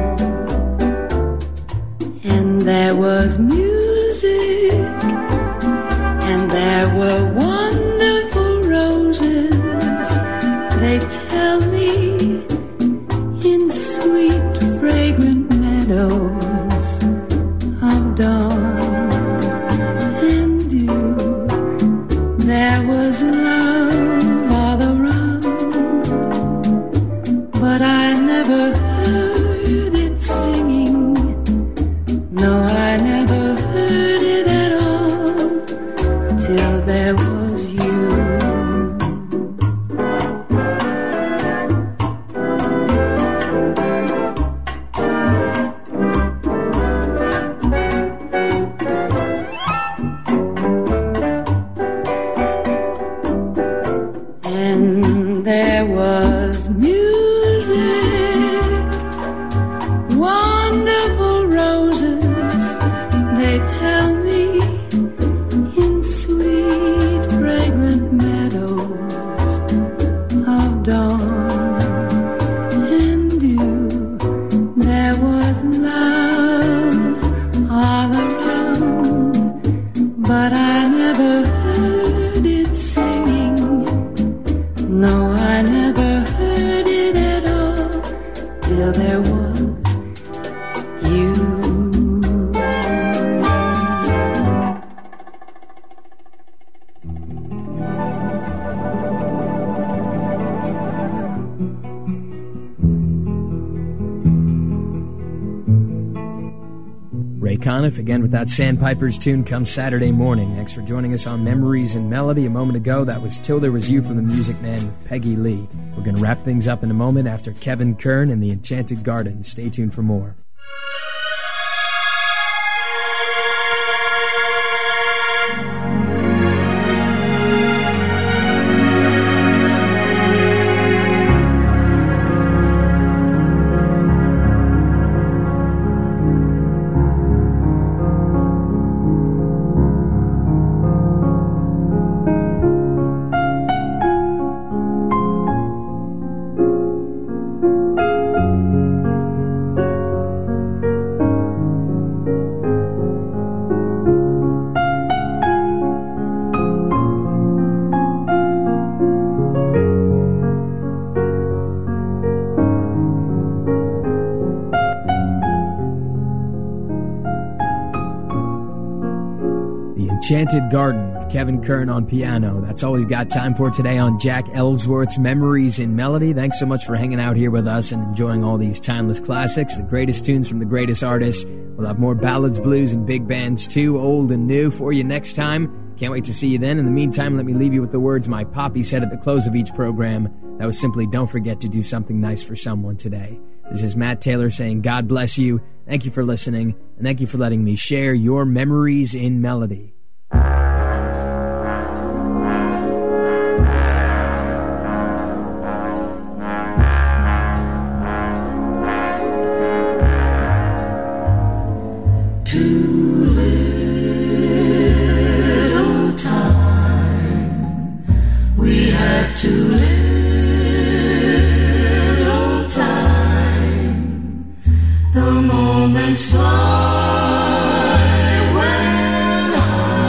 And there was music, and there were wonderful roses. They tell me in sweet fragrant meadows of dawn and dew. There was love all around, but I never heard it singing. No, I never heard it at all till there was you. And there was music, wonderful roses, they tell me, in sweet fragrant meadows of dawn and dew. There was love all around, but I never heard it singing. No, I never heard it at all till there was you. Ray Conniff again with that Sandpipers tune comes Saturday morning. Thanks for joining us on Memories in Melody. A moment ago, that was Till There Was You from The Music Man with Peggy Lee. We're going to wrap things up in a moment after Kevin Kern and the Enchanted Garden. Stay tuned for more. Enchanted Garden with Kevin Kern on piano. That's all we've got time for today on Jack Ellsworth's Memories in Melody. Thanks so much for hanging out here with us and enjoying all these timeless classics, the greatest tunes from the greatest artists. We'll have more ballads, blues, and big bands too, old and new, for you next time. Can't wait to see you then. In the meantime, let me leave you with the words my poppy said at the close of each program. That was simply, don't forget to do something nice for someone today. This is Matt Taylor saying God bless you. Thank you for listening, and thank you for letting me share your memories in melody. Too little time, the moments fly when I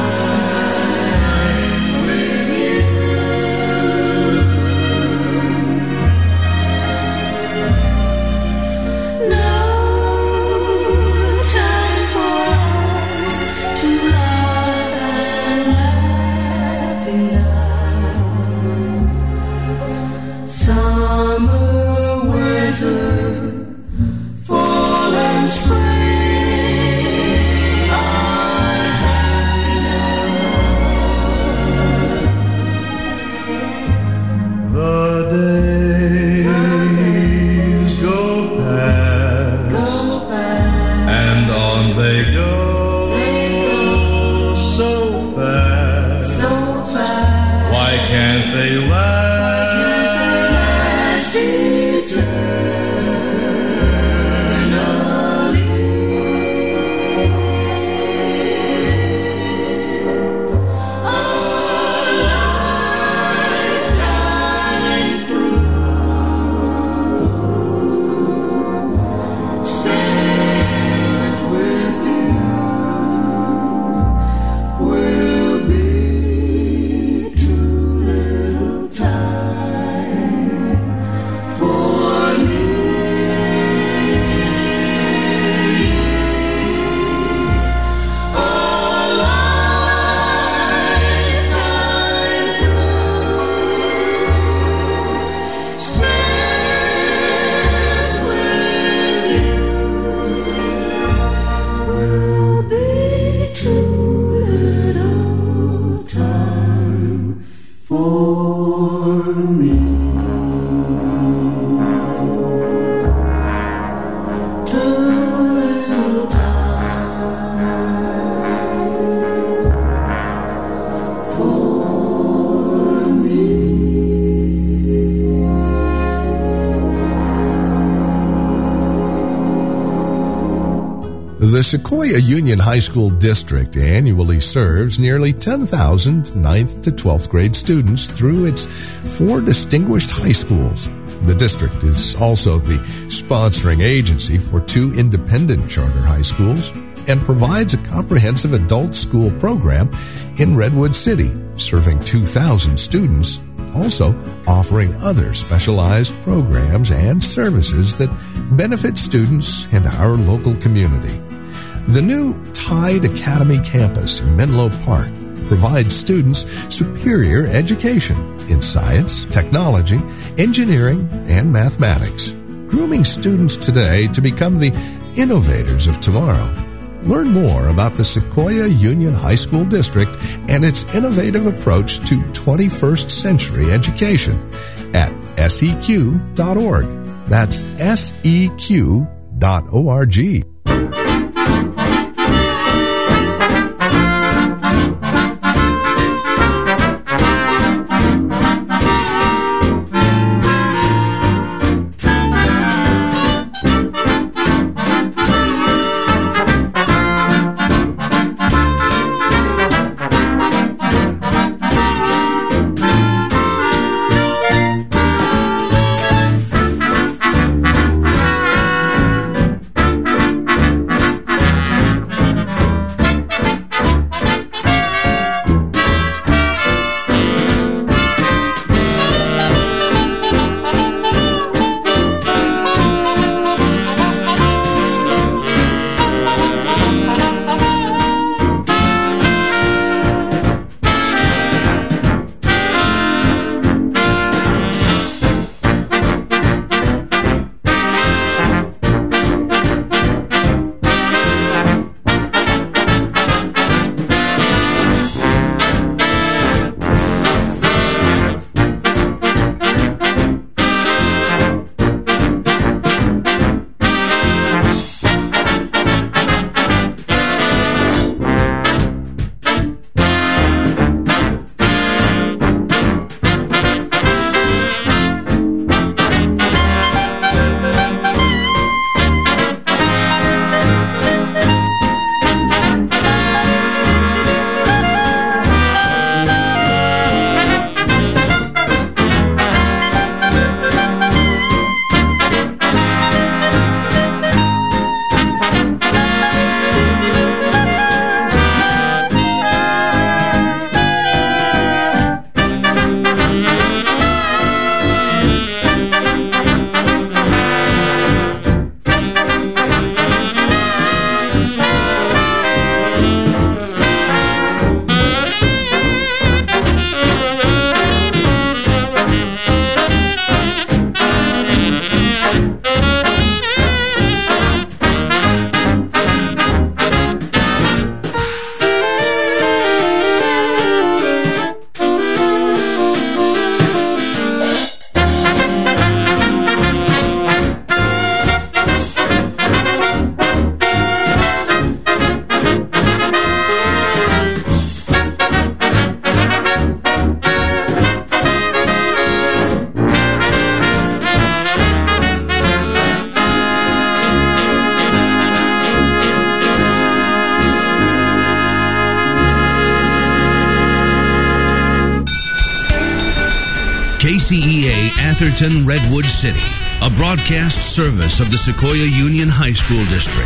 The Sequoia Union High School District annually serves nearly 10,000 9th to 12th grade students through its 4 distinguished high schools. The district is also the sponsoring agency for 2 independent charter high schools and provides a comprehensive adult school program in Redwood City, serving 2,000 students, also offering other specialized programs and services that benefit students and our local community. The new Tide Academy campus in Menlo Park provides students superior education in science, technology, engineering, and mathematics, grooming students today to become the innovators of tomorrow. Learn more about the Sequoia Union High School District and its innovative approach to 21st century education at seq.org. That's seq.org. KCEA Atherton, Redwood City, a broadcast service of the Sequoia Union High School District.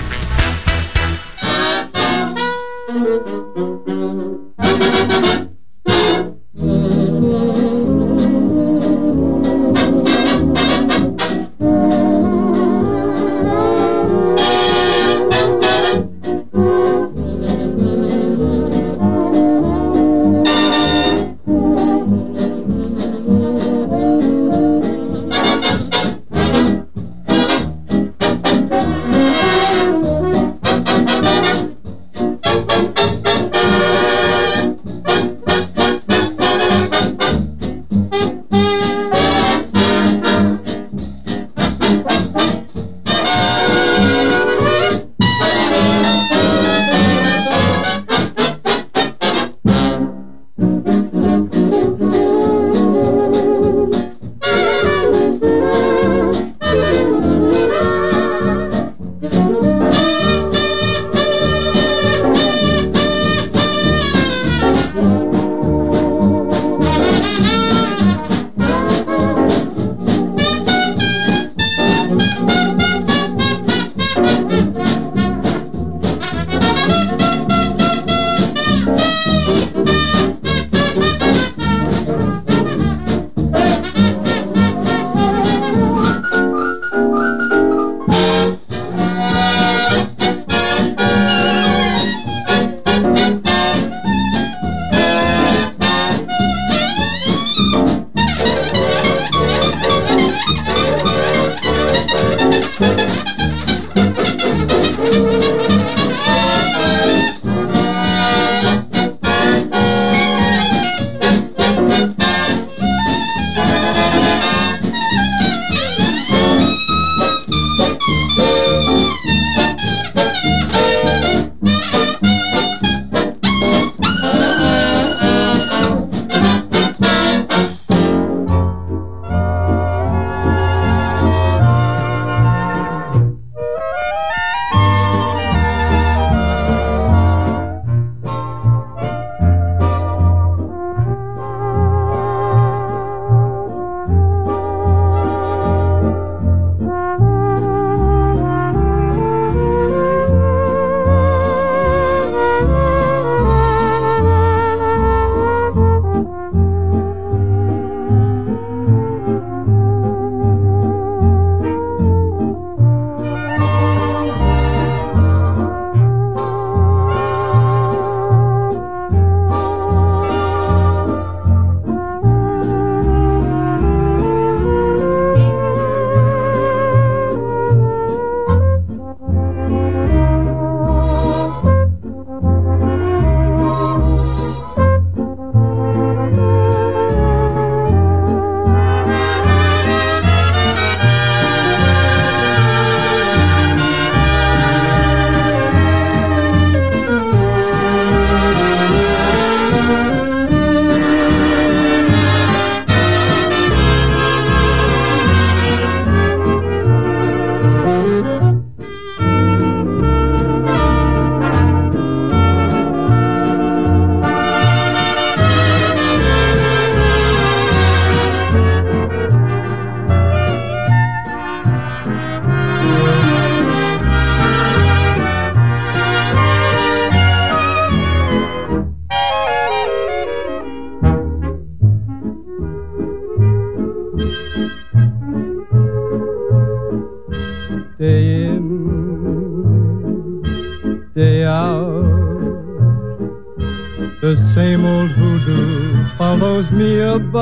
the same old hoodoo follows me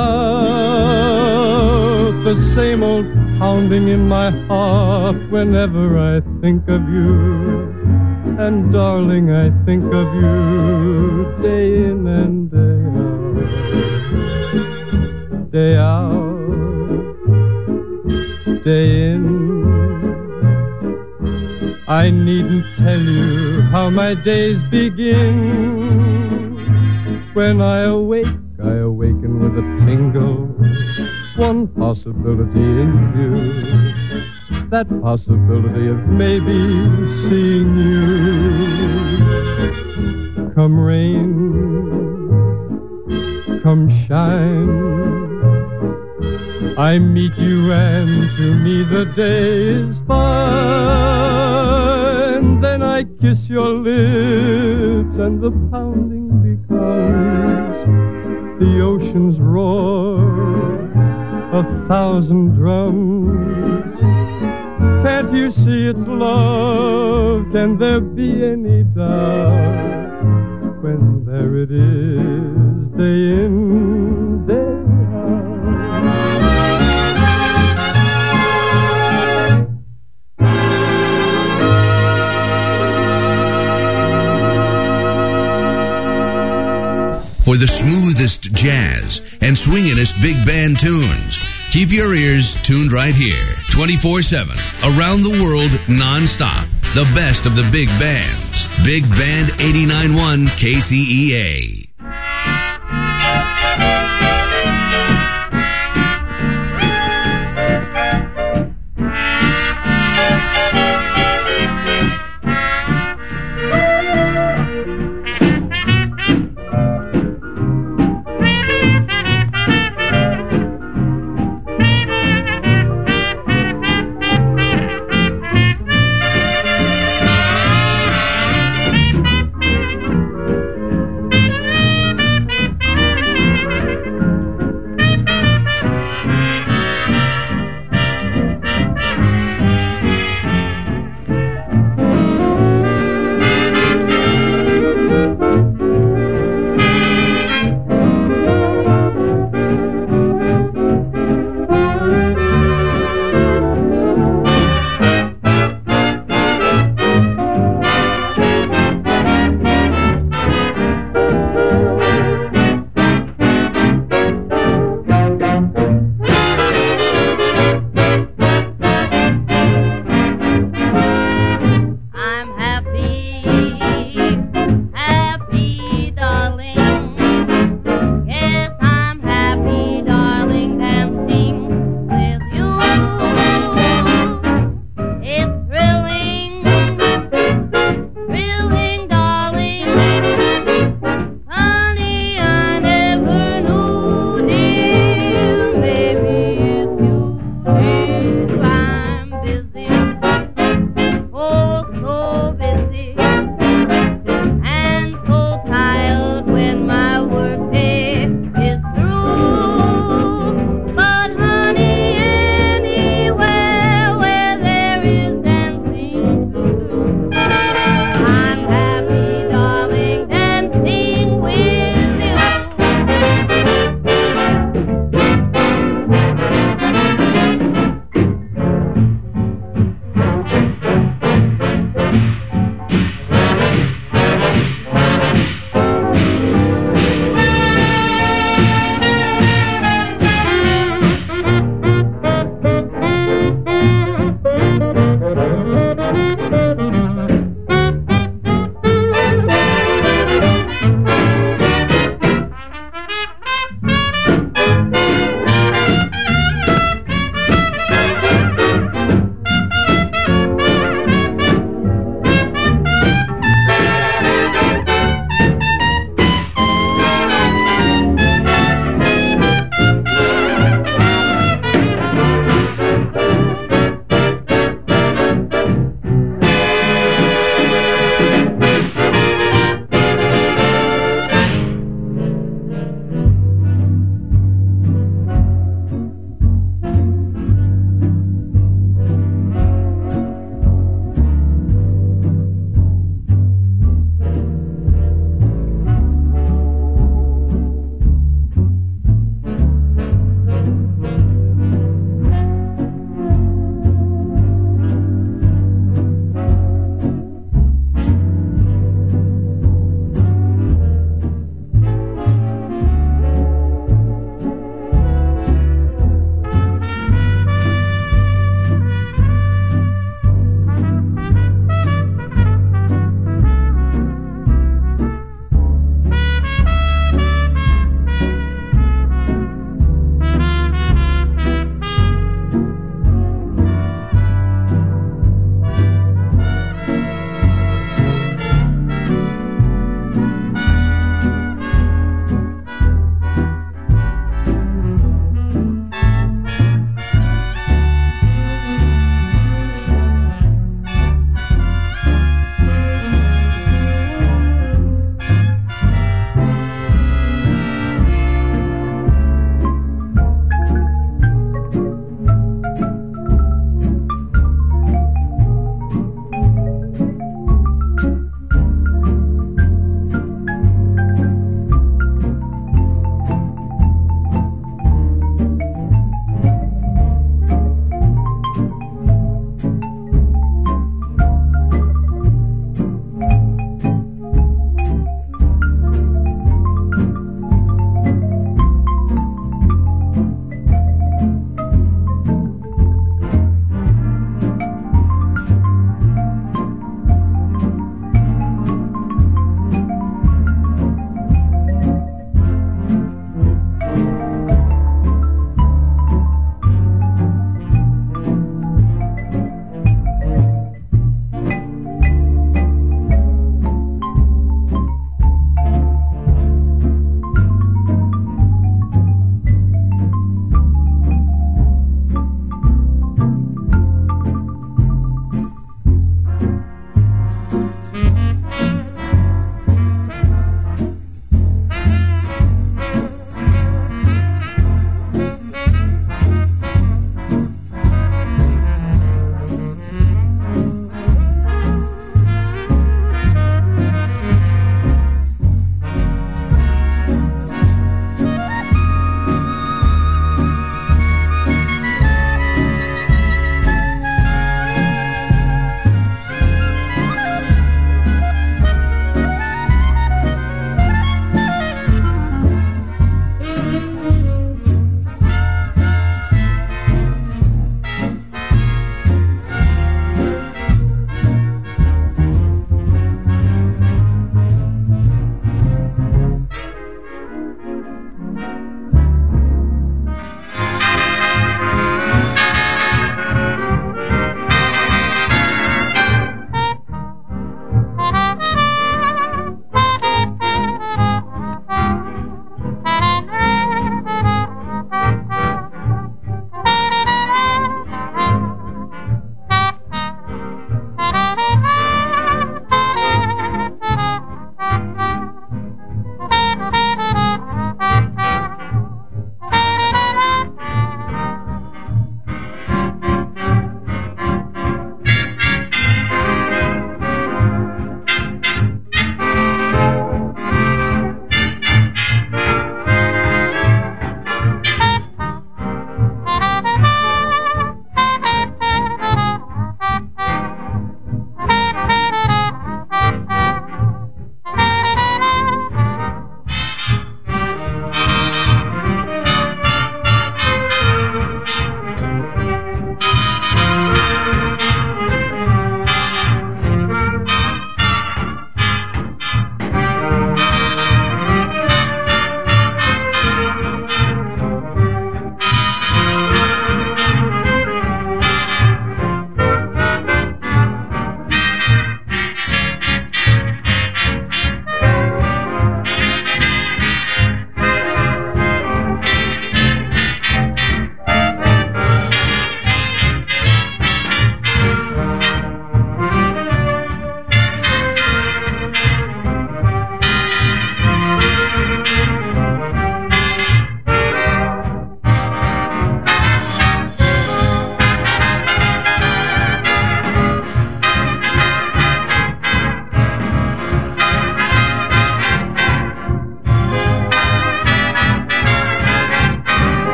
about, the same old pounding in my heart whenever I think of you. And darling, I think of you day in and day out, day in. I needn't tell you how my days begin. When I awaken with a tingle, one possibility in view, that possibility of maybe seeing you. Come rain, come shine, I meet you and to me the day is fine. Then I kiss your lips and the pounding becomes the ocean's roar, 1,000 drums. Can't you see it's love? Can there be any doubt? When there it is, day in, day For the smoothest jazz and swinginest big band tunes, keep your ears tuned right here, 24/7, around the world, non-stop. The best of the big bands. Big Band 89.1 KCEA.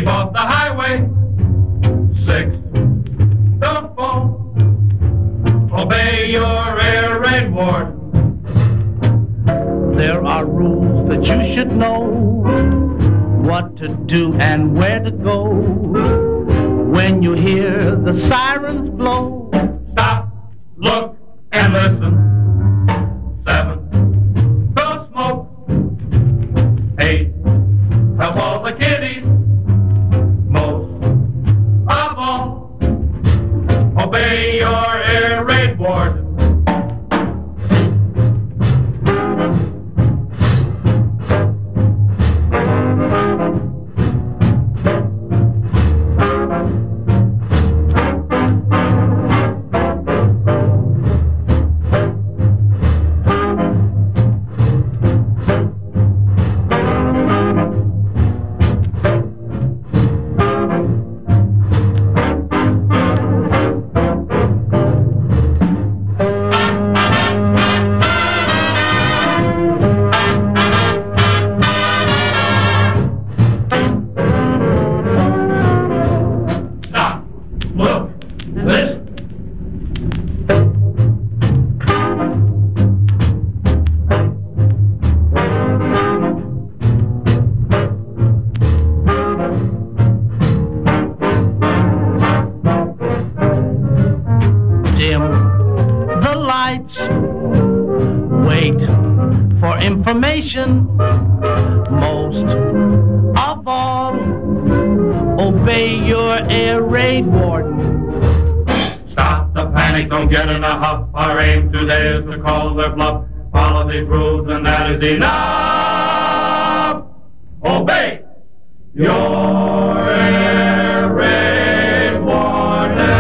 Keep off the highway. 6, don't fall. Obey your air raid warden. There are rules that you should know, what to do and where to go. When you hear the sirens blow, stop, look, and listen. 7, don't smoke. 8, help all the kiddies. Most of all, obey your air raid warden. Most of all, obey your air raid warden. Stop the panic, don't get in a huff. Our aim today is to call their bluff. Follow these rules and that is enough. Obey your air raid warden.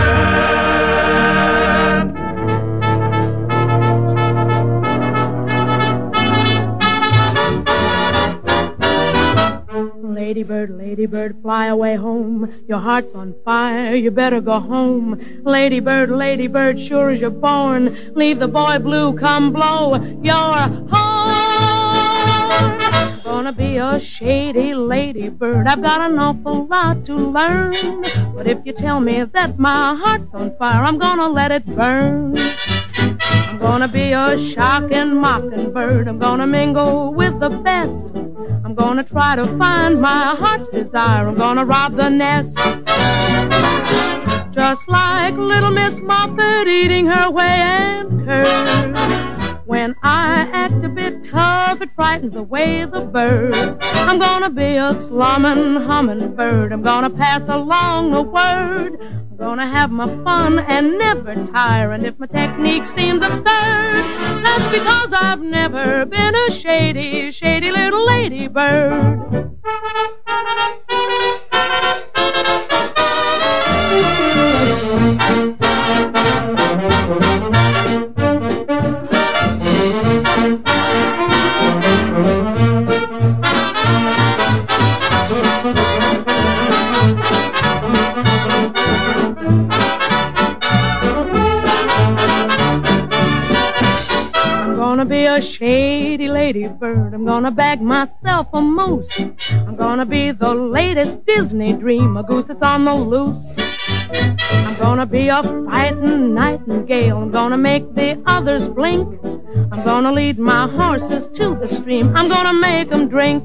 Ladybird, ladybird, fly away home. Your heart's on fire, you better go home. Ladybird, ladybird, sure as you're born, leave the boy blue, come blow your horn. Gonna be a shady ladybird, I've got an awful lot to learn. But if you tell me that my heart's on fire, I'm gonna let it burn. I'm gonna be a shocking mockingbird, I'm gonna mingle with the best. I'm gonna try to find my heart's desire. I'm gonna rob the nest. Just like little Miss Moffat eating her whey and curd. When I act a bit tough, it frightens away the birds. I'm gonna be a slumming, humming bird. I'm gonna pass along the word. I'm gonna have my fun and never tire. And if my technique seems absurd, that's because I've never been a shady, shady little ladybird. Be a shady ladybird. I'm gonna bag myself a moose. I'm gonna be the latest Disney dream, a goose that's on the loose. I'm gonna be a fighting nightingale. I'm gonna make the others blink. I'm gonna lead my horses to the stream. I'm gonna make them drink.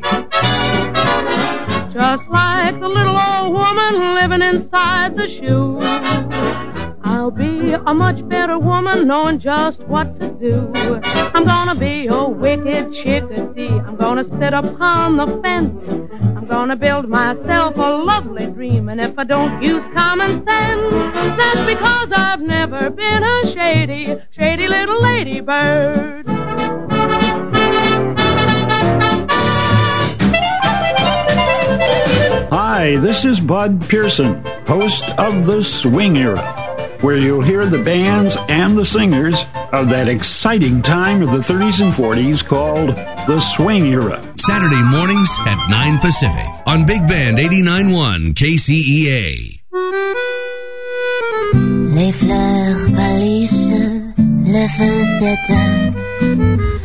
Just like the little old woman living inside the shoe. I'll be a much better woman knowing just what to do. I'm gonna be a wicked chickadee. I'm gonna sit upon the fence. I'm gonna build myself a lovely dream. And if I don't use common sense, that's because I've never been a shady, shady little ladybird. Hi, this is Bud Pearson, host of The Swing Era, where you'll hear the bands and the singers of that exciting time of the 30s and 40s called the Swing Era. Saturday mornings at 9 Pacific on Big Band 89.1 KCEA. Les fleurs pâlissent, le feu s'éteint,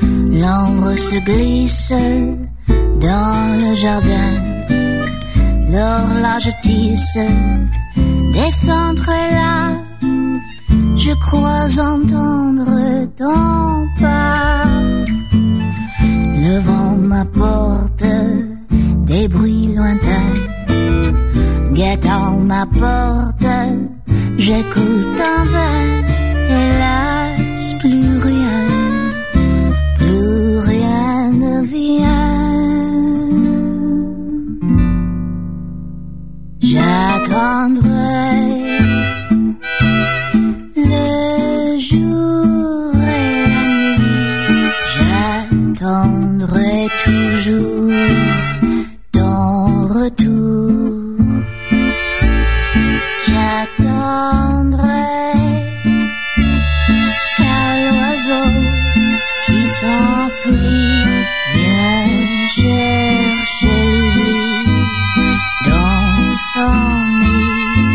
l'ombre se glisse dans le jardin. l'horloge tisse des centres là. Je crois entendre ton pas. Le vent m'apporte des bruits lointains. Guettant ma porte, j'écoute en vain. Hélas, plus rien ne vient. J'attendrai le jour et la nuit. J'attendrai toujours ton retour. J'attendrai qu'à l'oiseau qui s'enfuit vienne chercher l'oubli dans son nid.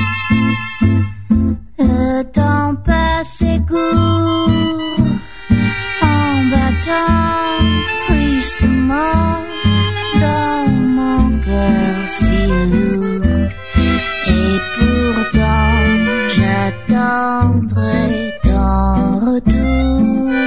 Le temps passe et court en battant tristement dans mon cœur si lourd. Et pourtant j'attendrai ton retour.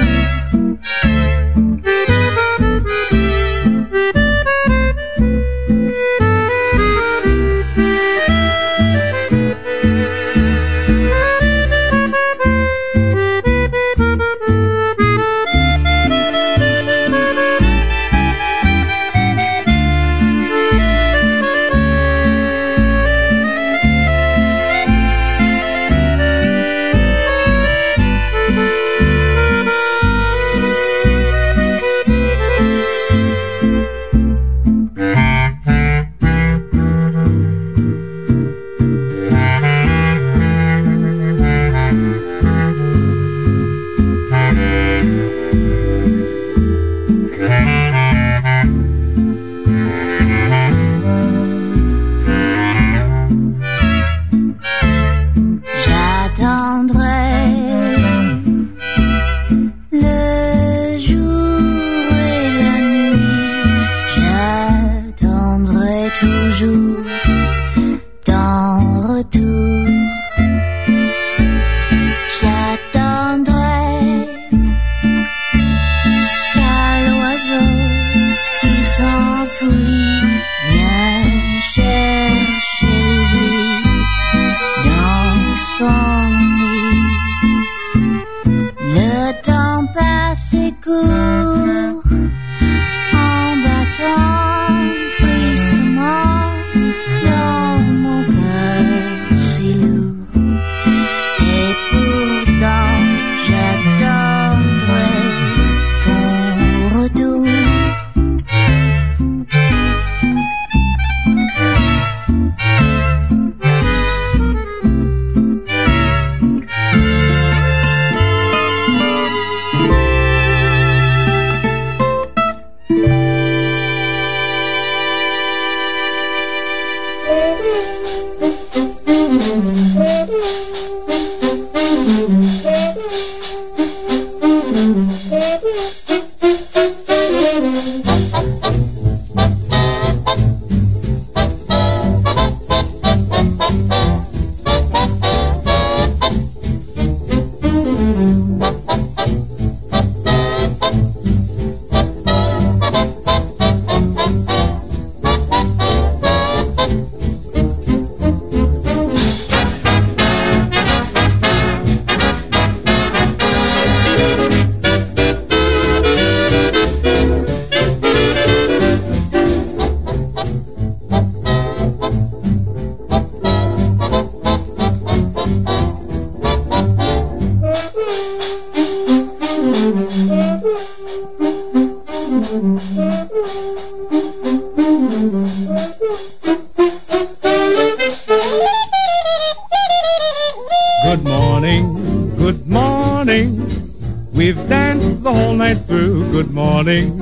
Good morning, good morning. We've danced the whole night through. Good morning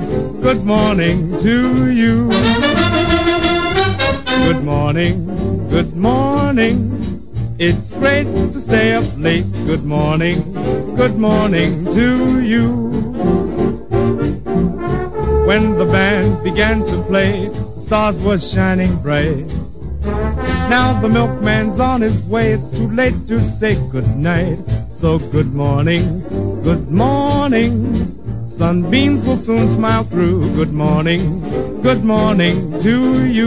to you. Good morning. It's great to stay up late. Good morning to you. When the band began to play, the stars were shining bright. Now the milkman's on his way, it's too late to say goodnight. So good morning, good morning. Sunbeams will soon smile through. Good morning to you.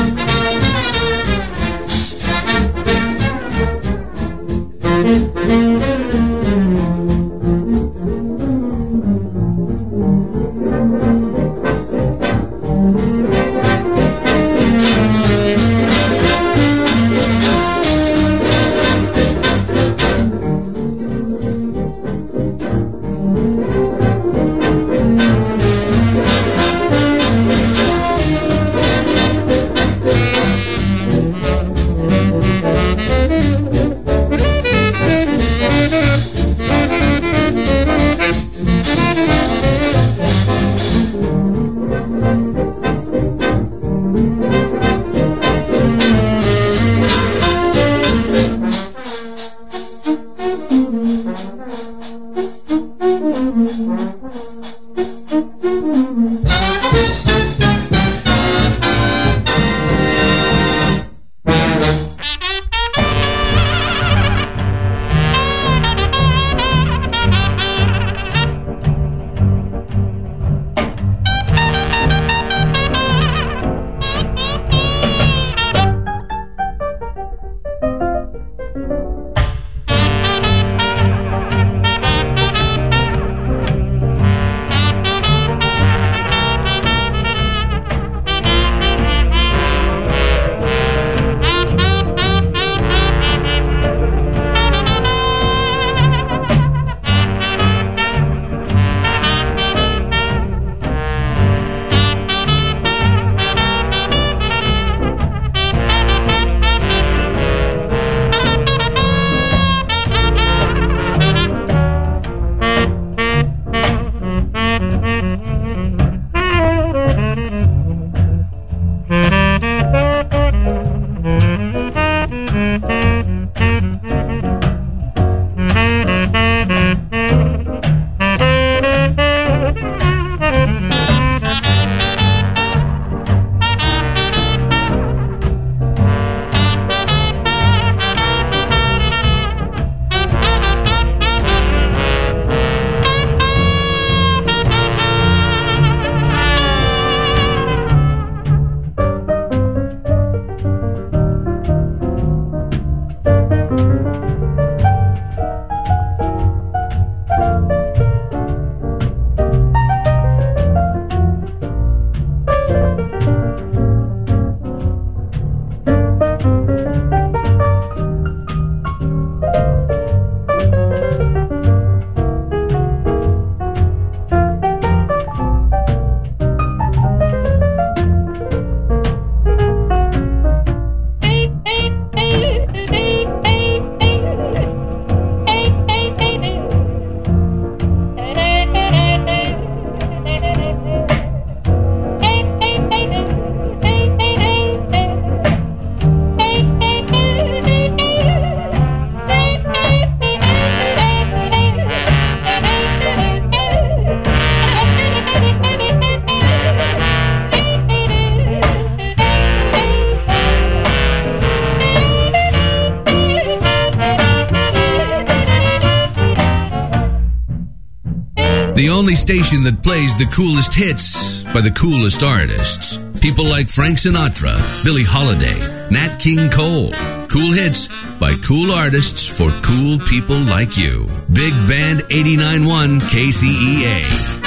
The only station that plays the coolest hits by the coolest artists. People like Frank Sinatra, Billie Holiday, Nat King Cole. Cool hits by cool artists for cool people like you. Big Band 89.1 KCEA.